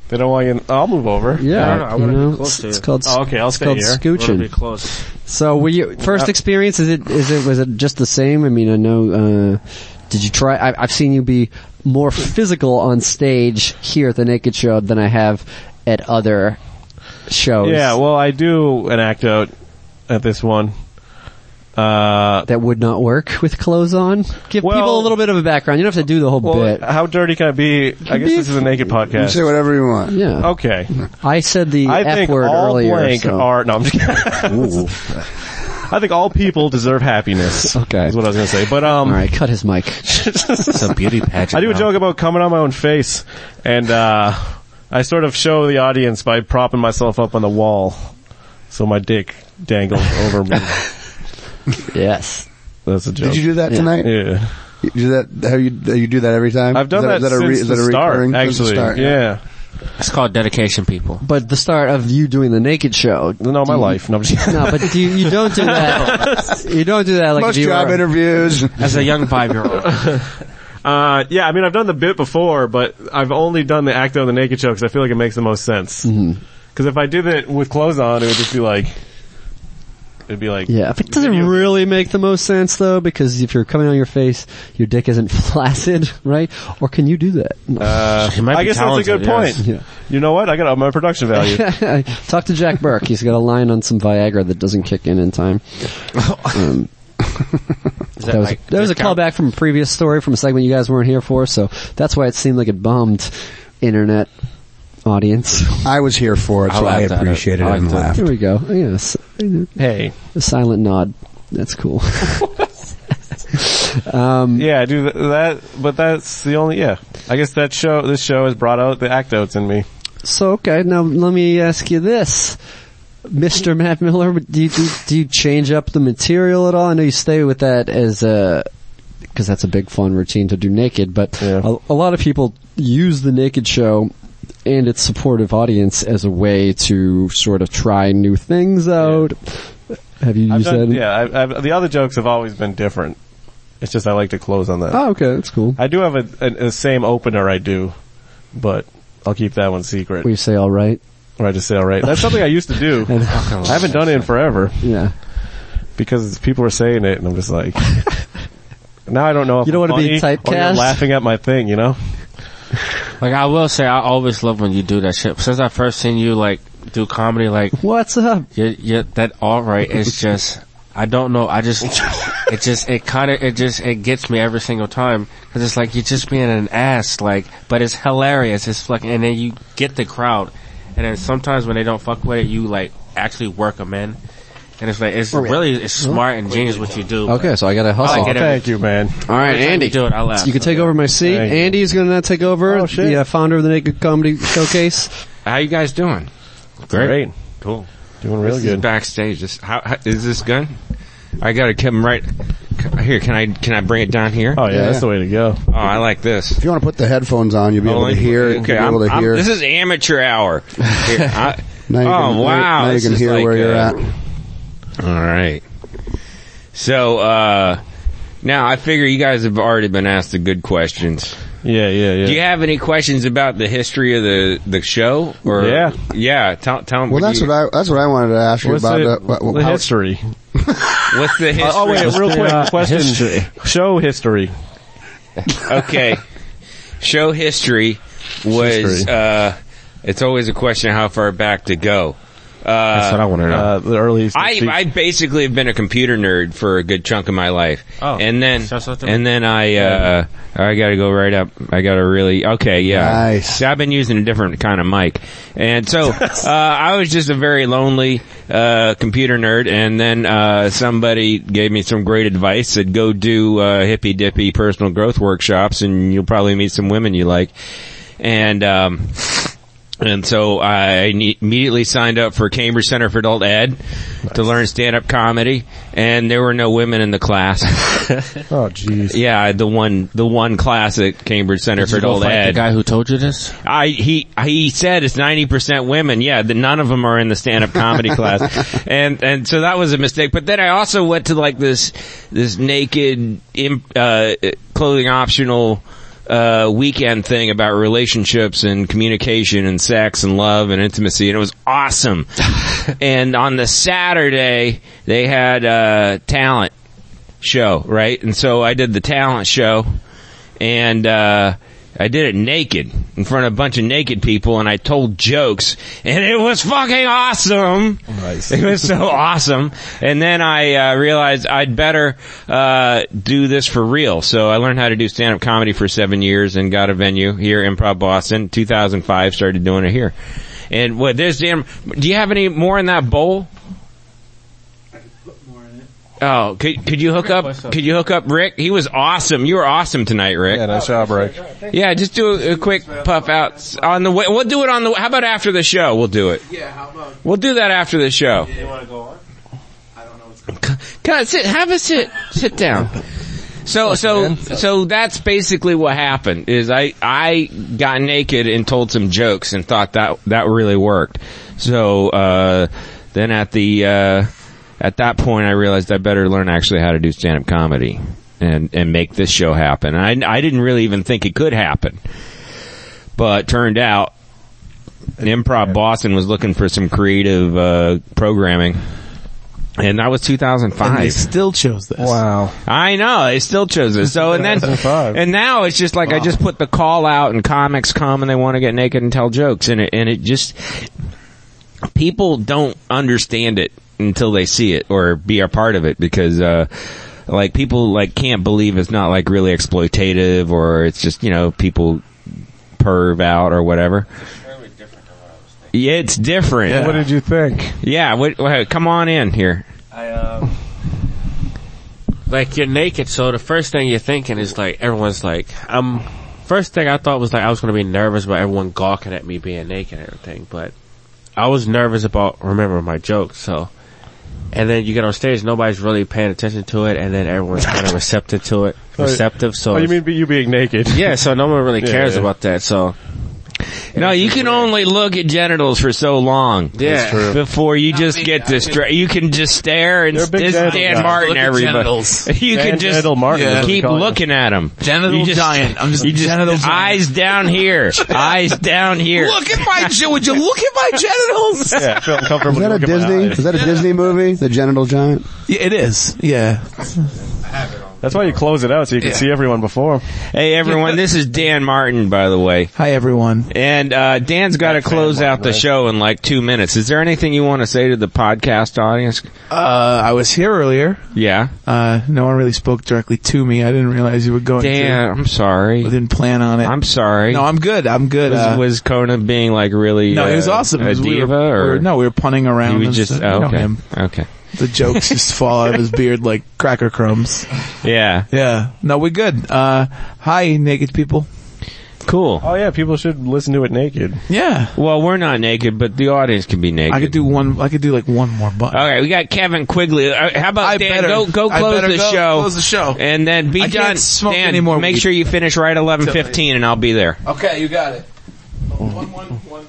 They don't want you. I'll move over. Yeah, I don't know, I you wanna be know, close it's, to it's you. called. Oh, okay, I'll it's stay called here. I wanna scooching. be close. So, were you first experience? Is it is it was it just the same? I mean, I know. Uh, did you try? I, I've seen you be more physical on stage here at the Naked Show than I have at other shows. Yeah, well, I do an act out at this one. Uh, that would not work with clothes on. Give well, people a little bit of a background. You don't have to do the whole well, bit. How dirty can I be? I guess this is a naked podcast. You say whatever you want. Yeah. Okay. I said the I F think word all earlier. blank so. are no. I'm just kidding. I think all people deserve happiness. Okay. Is what I was going to say. But um. All right, cut his mic. It's a beauty pageant. I do a now. joke about coming on my own face, and uh I sort of show the audience by propping myself up on the wall, so my dick dangles over me. Yes. That's a joke. Did you do that Yeah. tonight? Yeah. You do that? How you you do that every time? I've done is that, is that a since re, is the that a start, recurring- since the actually. start? Yeah. It's called dedication, people. But the start of you doing the Naked Show. No, my you, life. No, I'm just no, but you, you don't do that. You don't do that like Most if you job were, interviews. As a young five-year-old. Uh, yeah, I mean, I've done the bit before, but I've only done the act on the Naked Show because I feel like it makes the most sense. Because Mm-hmm. if I did it with clothes on, it would just be like, it'd be like, Yeah, but it doesn't video- really make the most sense though, because if you're coming on your face, your dick isn't flaccid, right? Or can you do that? No. Uh, He might I be guess that's a good talented, point. yes. Yeah. You know what? I got up my production value. Talk to Jack Burke. He's got a line on some Viagra that doesn't kick in in time. Um, Is that was, like that was a discount? callback from a previous story from a segment you guys weren't here for, so that's why it seemed like it bombed internet audience. I was here for it, so I, like that. appreciated I it like and that. laughed. There we go. Yes. Hey. A silent nod. That's cool. um, Yeah, I do th- that, but that's the only, yeah. I guess that show, this show has brought out the act outs in me. So, okay, now let me ask you this. Mister Matt Miller, do you, do, do you change up the material at all? I know you stay with that as a, because that's a big fun routine to do naked, but Yeah. a, a lot of people use the Naked Show and its supportive audience as a way to sort of try new things out. Have you I've used done, that? yeah, I've, I've, the other jokes have always been different. It's just I like to close on that. Oh, okay, that's cool. I do have a, a, the same opener I do, but I'll keep that one secret. Where you say all right? Or I just say alright. That's something I used to do. I haven't done it in forever. Yeah. Because people are saying it and I'm just like, now I don't know if You don't I'm want to be funny or you're typecast? laughing at my thing, you know? Like, I will say, I always love when you do that shit. Since I first seen you, like, do comedy, like, What's up? you you that alright is just, I don't know, I just, it just, it kinda, it just, it gets me every single time. Cause it's like, you're just being an ass, like, but it's hilarious, it's fucking, and then you get the crowd. And then sometimes when they don't fuck with it, you like, actually work them in. And it's like, it's really, it's smart and genius what you do. Okay, so I gotta hustle. I like it every- Thank you, man. All right, every time Andy. you do it, I laugh. You can take over my seat. Thank you. Andy is going to now take over, Oh, shit. the uh, founder of the Naked Comedy Showcase. How you guys doing? Great. Cool. Doing real This good. is backstage. This, how, how, is this good? I gotta keep them right here. Can I can I bring it down here? Oh yeah, Yeah. that's the way to go. Oh, I like this. If you want to put the headphones on, you'll be able Oh, to hear. Okay, you'll be I'm, able to I'm- hear. this is amateur hour. Here, I, Now you oh can- now- wow! now you this can is hear like, where you're uh, at. All right. So uh now I figure you guys have already been asked the good questions. Yeah, yeah, yeah. Do you have any questions about the history of the the show? Or Yeah. yeah. Tell tell them. Well, that's what I that's what I wanted to ask you What's about. the, the, what- the how- history? What's the history? Uh, oh wait, real quick uh, question. history. Show history. Okay. Show history was, History. uh, it's always a question of how far back to go. That's what I want to know. Uh, the early. I, I basically have been a computer nerd for a good chunk of my life. Oh. and then, Shout out to and me. then I, uh, I gotta go right up. I gotta really, okay, yeah. Nice. See, I've been using a different kind of mic. And so, uh, I was just a very lonely, uh, computer nerd, and then, uh, somebody gave me some great advice, said go do, uh, hippy dippy personal growth workshops, and you'll probably meet some women you like. And, um, and so I ne- immediately signed up for Cambridge Center for Adult Ed to learn stand-up comedy, and there were no women in the class. Oh jeez. Yeah, the one, the one class at Cambridge Center Did for you go Adult fight Ed. the guy who told you this? I he he said it's ninety percent women. Yeah, the, none of them are in the stand-up comedy class, and and so that was a mistake. But then I also went to like this this naked imp, uh, clothing optional uh, weekend thing about relationships and communication and sex and love and intimacy, and it was awesome. And on the Saturday, they had a talent show, right? And so I did the talent show, and uh I did it naked in front of a bunch of naked people, and I told jokes, and it was fucking awesome. Nice. It was so awesome. And then I uh, realized I'd better uh do this for real. So I learned how to do stand-up comedy for seven years and got a venue here, Improv Boston. two thousand five, started doing it here. And what there's damn. Do you have any more in that bowl? Oh, could could you hook up? Could you hook up Rick? He was awesome. You were awesome tonight, Rick. Yeah, nice job, Rick. Yeah, just do a, a quick puff out on the way. We'll do it on the. How about after the show? We'll do it. Yeah, how about? We'll do that after the show. You want to go on? I don't know what's going on. God, sit. Have a sit. Sit down. So so so that's basically what happened. Is I I got naked and told some jokes and thought that that really worked. So uh then at the. uh At that point, I realized I better learn actually how to do stand-up comedy and and make this show happen. And I, I didn't really even think it could happen, but turned out, Improv Boston was looking for some creative uh programming, and that was two thousand five. And they still chose this. Wow. I know, they still chose this. So and then and now it's just like wow. I just put the call out, and comics come and they want to get naked and tell jokes, and it and it just people don't understand it until they see it or be a part of it, because uh like people like can't believe it's not like really exploitative, or it's just, you know, people perv out or whatever. Yeah, it's different. Yeah. What did you think? Yeah, what, what, come on in here. I um like you're naked, so the first thing you're thinking is like everyone's like um first thing I thought was like I was gonna be nervous about everyone gawking at me being naked and everything, but I was nervous about remembering my jokes, so and then you get on stage, nobody's really paying attention to it, and then everyone's kind of receptive to it. Receptive, so... Oh, you mean you being naked? Yeah, so no one really cares yeah, yeah. about that, so... No, you can only look at genitals for so long. Yeah. True. Before you Not just get distracted. You can just stare and this Dan Martin, look everybody. You Dan can just Martin, yeah. keep looking at him. Genital just, giant. I'm just, you just genital eyes giant. down here. Eyes down here. Look at my, would you look at my genitals? Yeah, I feel uncomfortable. Is that a Disney? Is that a Disney movie? The Genital Giant? Yeah, it is. Yeah. I have it on. That's why you close it out so you can yeah. see everyone before. Hey everyone, this is Dan Martin, by the way. Hi everyone. And uh Dan's got to close out the show in like two minutes. Is there anything you want to say to the podcast audience? Uh, I was here earlier. Yeah. Uh, no one really spoke directly to me. I didn't realize you were going Dan, to. I'm sorry. I didn't plan on it. I'm sorry. No, I'm good. I'm good. Was, uh, was Conan being like really No, uh, he was awesome. a was, diva we were, or? We were, no, we were punning around. He was and just, stuff. oh, You know okay. him. Okay. The jokes just fall out of his beard like cracker crumbs. Yeah. Yeah. No, we're good. Uh, hi, naked people. Cool. Oh yeah, people should listen to it naked. Yeah. Well, we're not naked, but the audience can be naked. I could do one, I could do like one more button. Okay, we got Kevin Quigley. Uh, how about I Dan, better, go, go I close better the go show. Close the show. And then be I done. Can't smoke Dan, any more make weed. sure you finish right eleven fifteen and I'll be there. Okay, you got it. One, one, one.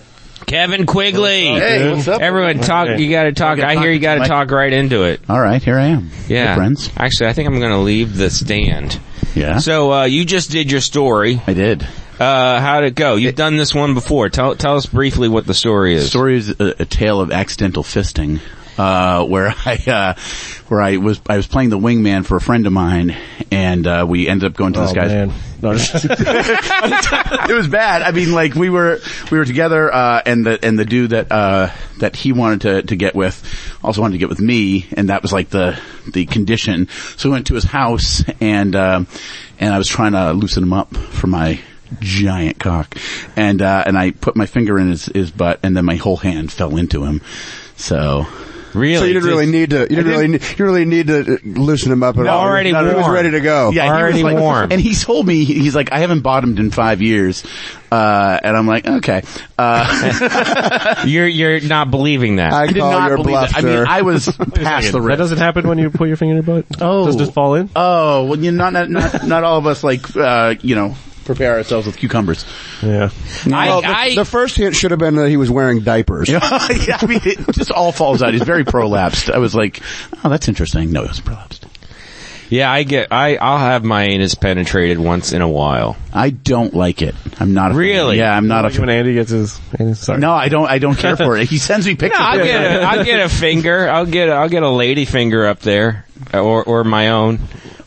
Kevin Quigley. Hey, what's up? Everyone talk, you gotta talk, I hear you gotta talk right into it. All right, here I am. Yeah. Hey, friends. Actually, I think I'm gonna leave the stand. Yeah. So, uh, you just did your story. I did. Uh, how'd it go? You've done this one before. Tell, tell us briefly what the story is. The story is a, a tale of accidental fisting. Uh, where I, uh, where I was, I was playing the wingman for a friend of mine, and, uh, we ended up going to this oh, guy's. Man. No, it was bad. I mean, like, we were, we were together, uh, and the, and the dude that, uh, that he wanted to, to get with also wanted to get with me, and that was like the, the condition. So we went to his house, and, um, and I was trying to loosen him up for my giant cock. And, uh, and I put my finger in his, his butt, and then my whole hand fell into him. So, Really? So you didn't really need to. You didn't really. Need, you really need to loosen him up at no, all. Already warm. He was ready to go. Yeah, already he was like, warm. And he told me he's like, I haven't bottomed in five years, uh, and I'm like, okay. Uh, you're you're not believing that. I, I did call not your believe bluff, that. I mean, I was past the risk. That doesn't happen when you put your finger in your butt. Oh, does it just fall in? Oh, well, you know, not not not all of us like uh, you know. prepare ourselves with cucumbers. Yeah. I, well, the, I, the first hint should have been that he was wearing diapers. Yeah, I mean, it just all falls out. He's very prolapsed. I was like, oh, that's interesting. No, it was prolapsed. Yeah, I get. I I'll have my anus penetrated once in a while. I don't like it. I'm not a really. Fan. Yeah, I'm not like a when Andy gets his. Sorry. No, I don't. I don't care for it. He sends me pictures. No, I'll get a, I'll get a finger. I'll get a, I'll get a lady finger up there, or or my own,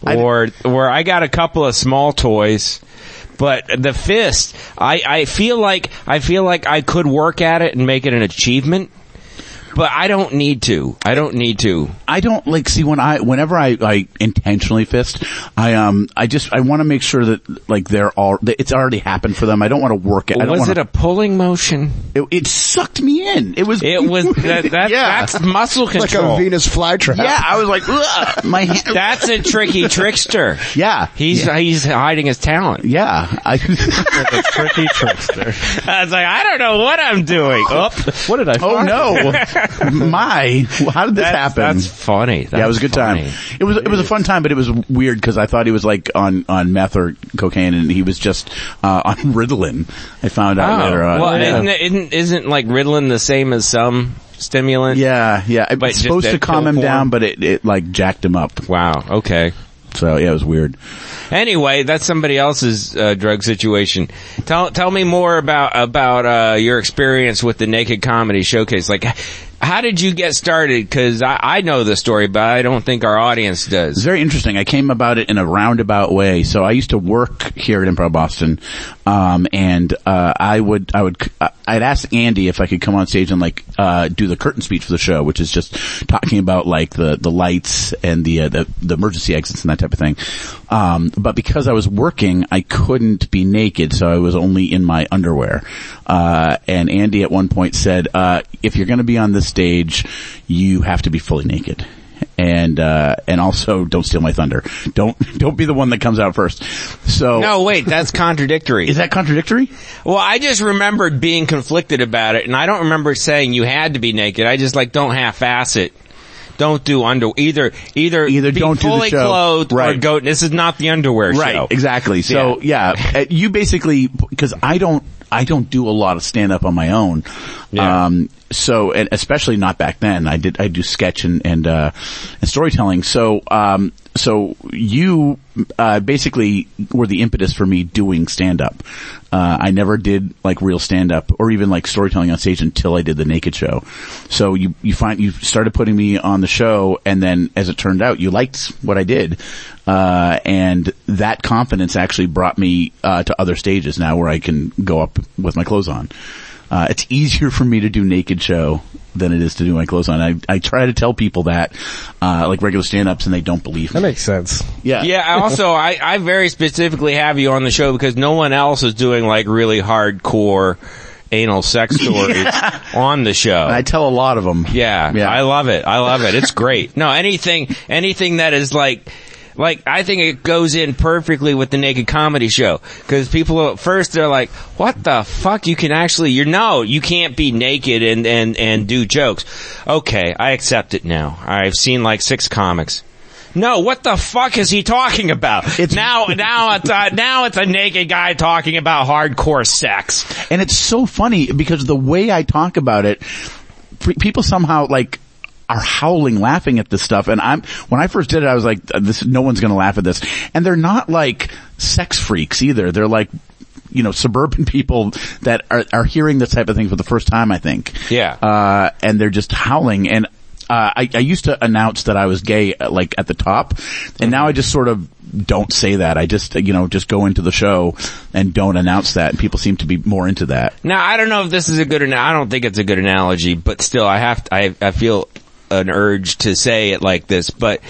or or I got a couple of small toys. But the fist, I I feel like I feel like I could work at it and make it an achievement. But I don't need to. I don't need to. I don't like see when I whenever I, I intentionally fist, I um I just I want to make sure that like they're all that it's already happened for them. I don't want to work it. I don't was wanna, it a pulling motion? It, it sucked me in. It was. It was. That, that, yeah. That's muscle control. Like a Venus flytrap. Yeah, I was like, ugh, my hand. That's a tricky trickster. Yeah, he's yeah. he's hiding his talent. Yeah, I. Like a tricky trickster. I was like, I don't know what I'm doing. Oh, what did I? Oh find? no. My, how did this that's, happen? That's funny. That's yeah, it was a good funny. time. It was it was a fun time, but it was weird because I thought he was like on on meth or cocaine, and he was just uh on Ritalin. I found out oh, later on. Well, yeah. isn't, isn't isn't like Ritalin the same as some stimulant? Yeah, yeah. It's but supposed to calm him form? down, but it it like jacked him up. Wow. Okay. So yeah, it was weird. Anyway, that's somebody else's uh, drug situation. Tell tell me more about about uh, your experience with the Naked Comedy Showcase. Like, how did you get started? Because I, I know the story, but I don't think our audience does. It's very interesting. I came about it in a roundabout way. So I used to work here at Improv Boston, um, and uh, I would I would I'd ask Andy if I could come on stage and like uh, do the curtain speech for the show, which is just talking about like the the lights and the uh, the, the emergency exits and that type of thing. Um, but because I was working, I couldn't be naked, so I was only in my underwear. Uh, and Andy at one point said, uh, if you're going to be on this stage, you have to be fully naked. And, uh, and also don't steal my thunder. Don't, don't be the one that comes out first. So. No, wait, that's contradictory. Is that contradictory? Well, I just remembered being conflicted about it, and I don't remember saying you had to be naked. I just like, don't half-ass it. Don't do under, either, either, either be don't fully do the show. clothed right. or go, this is not the underwear right. show. Right, exactly. So, yeah, yeah you basically, because I don't, I don't do a lot of stand-up on my own. Yeah. Um, so, and especially not back then. I did, I do sketch and, and, uh, and storytelling. So, um, so you, uh, basically were the impetus for me doing stand-up. Uh, I never did like real stand-up or even like storytelling on stage until I did the Naked Show. So you, you find, you started putting me on the show, and then as it turned out, you liked what I did. Uh, and that confidence actually brought me, uh, to other stages now where I can go up with my clothes on. Uh, it's easier for me to do Naked Show than it is to do my clothes on. I, I try to tell people that, uh, like regular stand-ups, and they don't believe me. That makes sense. Yeah. Yeah, also, I, I very specifically have you on the show because no one else is doing like really hardcore anal sex stories yeah. on the show. I tell a lot of them. Yeah, yeah. I love it. I love it. It's great. No, anything, anything that is like, Like, I think it goes in perfectly with the Naked Comedy Show. Cause people at first they're like, what the fuck? You can actually, you're, no, you can't be naked and, and, and do jokes. Okay, I accept it now. I've seen like six comics. No, what the fuck is he talking about? It's now, now it's a, now it's a naked guy talking about hardcore sex. And it's so funny because the way I talk about it, people somehow like, are howling laughing at this stuff. And I'm, when I first did it, I was like, this, no one's gonna laugh at this. And they're not like sex freaks either. They're like, you know, suburban people that are, are hearing this type of thing for the first time, I think. Yeah. Uh, and they're just howling. And, uh, I, I used to announce that I was gay, like at the top. And mm-hmm. now I just sort of don't say that. I just, you know, just go into the show and don't announce that. And people seem to be more into that. Now, I don't know if this is a good, I don't think it's a good analogy, but still I have to, I, I feel, an urge to say it like this, but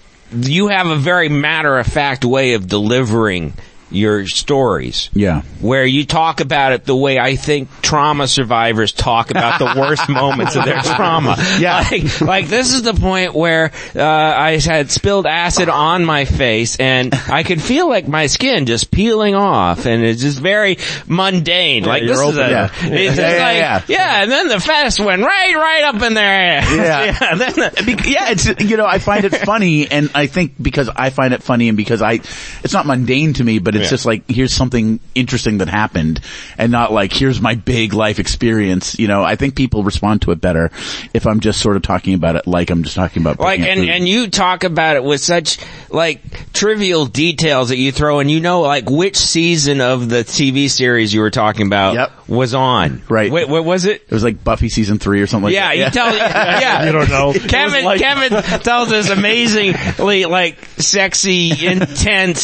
you have a very matter-of-fact way of delivering your stories. Yeah. Where you talk about it the way I think trauma survivors talk about the worst moments of their trauma. Yeah. Like, like this is the point where, uh, I had spilled acid on my face and I could feel like my skin just peeling off and it's just very mundane. Yeah, like this open, is a, yeah. it's yeah, just yeah, like, yeah. yeah, and then the fest went right, right up in their ass. Yeah. yeah, then the, yeah, it's, you know, I find it funny and I think because I find it funny and because I, it's not mundane to me, but it's yeah. just like, here's something interesting that happened and not like, here's my bit big life experience. You know, I think people respond to it better if I'm just sort of talking about it like I'm just talking about Like, picking at and, food. and you talk about it with such, like, trivial details that you throw in. You know, like, which season of the T V series you were talking about Yep. was on. Right. Wait, what was it? It was like Buffy season three or something like Yeah, that. you tell, yeah. You don't know. Kevin, It was like- Kevin tells this amazingly, like, sexy, intense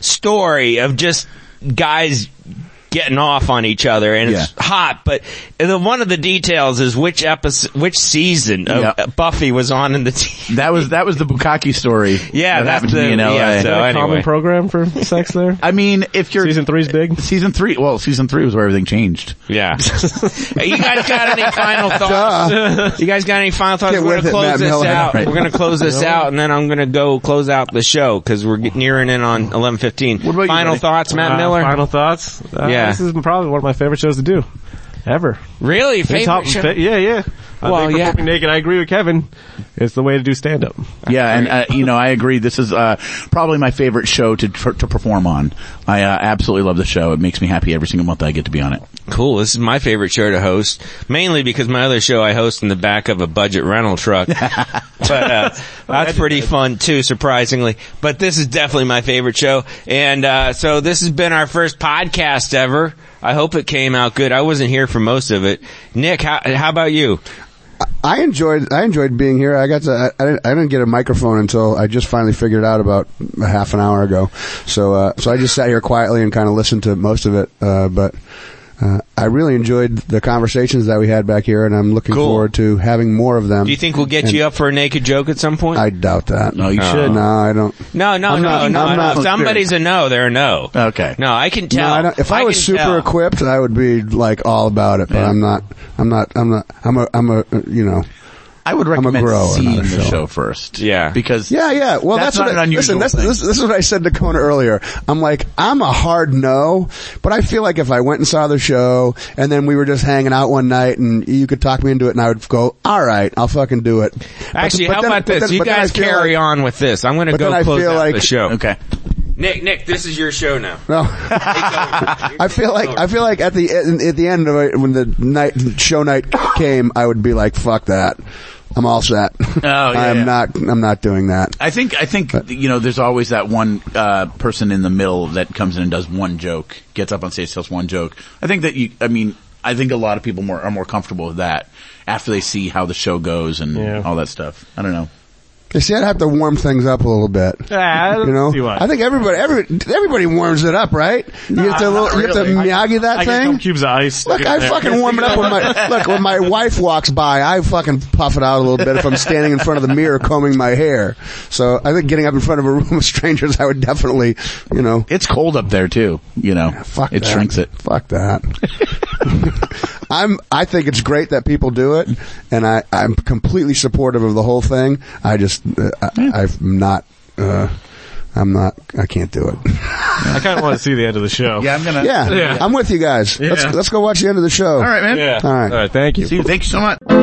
story of just guys getting off on each other, and it's Yeah. hot, but the, one of the details is which episode, which season of Yeah. Buffy was on in the T V. That was, that was the Bukkake story. Yeah, that that's happened to the- me in L A. yeah, Is so that a anyway. common program for sex there? I mean, if you're Season three's big. season three, well, season three was where everything changed. Yeah. You guys got any final thoughts? You guys got any final thoughts? Get We're with gonna it, close Matt this Miller. out. Right. We're gonna close this out, and then I'm gonna go close out the show because we're getting nearing in on eleven fifteen. What about you, Final buddy? thoughts, Matt Uh, Miller? Final thoughts? Uh, Yeah. This is probably one of my favorite shows to do. Ever. Really? It's Favorite top- show? fa- yeah, yeah. I Well, think for yeah. Flipping Naked, I agree with Kevin. It's the way to do stand-up. Yeah, and uh, you know, I agree. This is uh, probably my favorite show to to perform on. I uh, absolutely love the show. It makes me happy every single month that I get to be on it. Cool. This is my favorite show to host, mainly because my other show I host in the back of a budget rental truck. But uh, that's pretty fun too, surprisingly. But this is definitely my favorite show. And uh, so this has been our first podcast ever. I hope it came out good. I wasn't here for most of it. Nick, how, how about you? I enjoyed I enjoyed being here. I got to I, I, didn't, I didn't get a microphone until I just finally figured it out about a half an hour ago. So uh, so I just sat here quietly and kind of listened to most of it. Uh, but uh, I really enjoyed the conversations that we had back here, and I'm looking Cool. forward to having more of them. Do you think we'll get And you up for a naked joke at some point? I doubt that. No, you Oh. should. No, I don't. no, no, I'm no, not- no. I'm no. not- If somebody's a no, they're a no. Okay. No, I can No, tell. I don't, if I, was can super tell. equipped, I would be like all about it. But Yeah. I'm not. I'm not. I'm not. I'm a. I'm a. You know. I would I'm a recommend grower, seeing not a the show. show first. Yeah. Because Yeah, yeah. Well, That's that's, not what an I, unusual listen. That's, thing. this, this is what I said to Kona earlier. I'm like, I'm a hard no, but I feel like if I went and saw the show and then we were just hanging out one night and you could talk me into it, and I would go, all right, I'll fucking do it. But- Actually, but how then- about but this? then- you but then I guys feel carry like- on with this. I'm going to but go then I close feel out like- the show. okay. Nick, Nick, this is your show now. No, I feel like I feel like at the at the end of it, when the night show night came, I would be like, fuck that. I'm all set. Oh, yeah, I'm yeah. not. I'm not doing that. I think, I think, you know, there's always that one, uh, person in the middle that comes in and does one joke, gets up on stage, tells one joke. I think that you, I mean, I think a lot of people more, are more comfortable with that after they see how the show goes and Yeah. all that stuff. I don't know. You see, I'd have to warm things up a little bit. Ah, I don't You know, see why. I think everybody, every, everybody warms it up, right? You have to, not you have to really. Miyagi that I get a thing. couple cubes of ice. Look, Get I there. fucking warm it up when my, look, when my wife walks by, I fucking puff it out a little bit if I'm standing in front of the mirror combing my hair. So I think getting up in front of a room of strangers, I would definitely, you know. It's cold up there too, you know. Fuck it that. shrinks it. Fuck that. I'm, I think it's great that people do it, and I, I'm completely supportive of the whole thing. I just, uh, I, I'm not, uh, I'm not, I can't do it. I kind of want to see the end of the show. Yeah, I'm gonna. Yeah, Yeah. I'm with you guys. Let's, Yeah. let's go watch the end of the show. All right, man. Yeah. All right. All right. Thank you. See you. Thank you so much.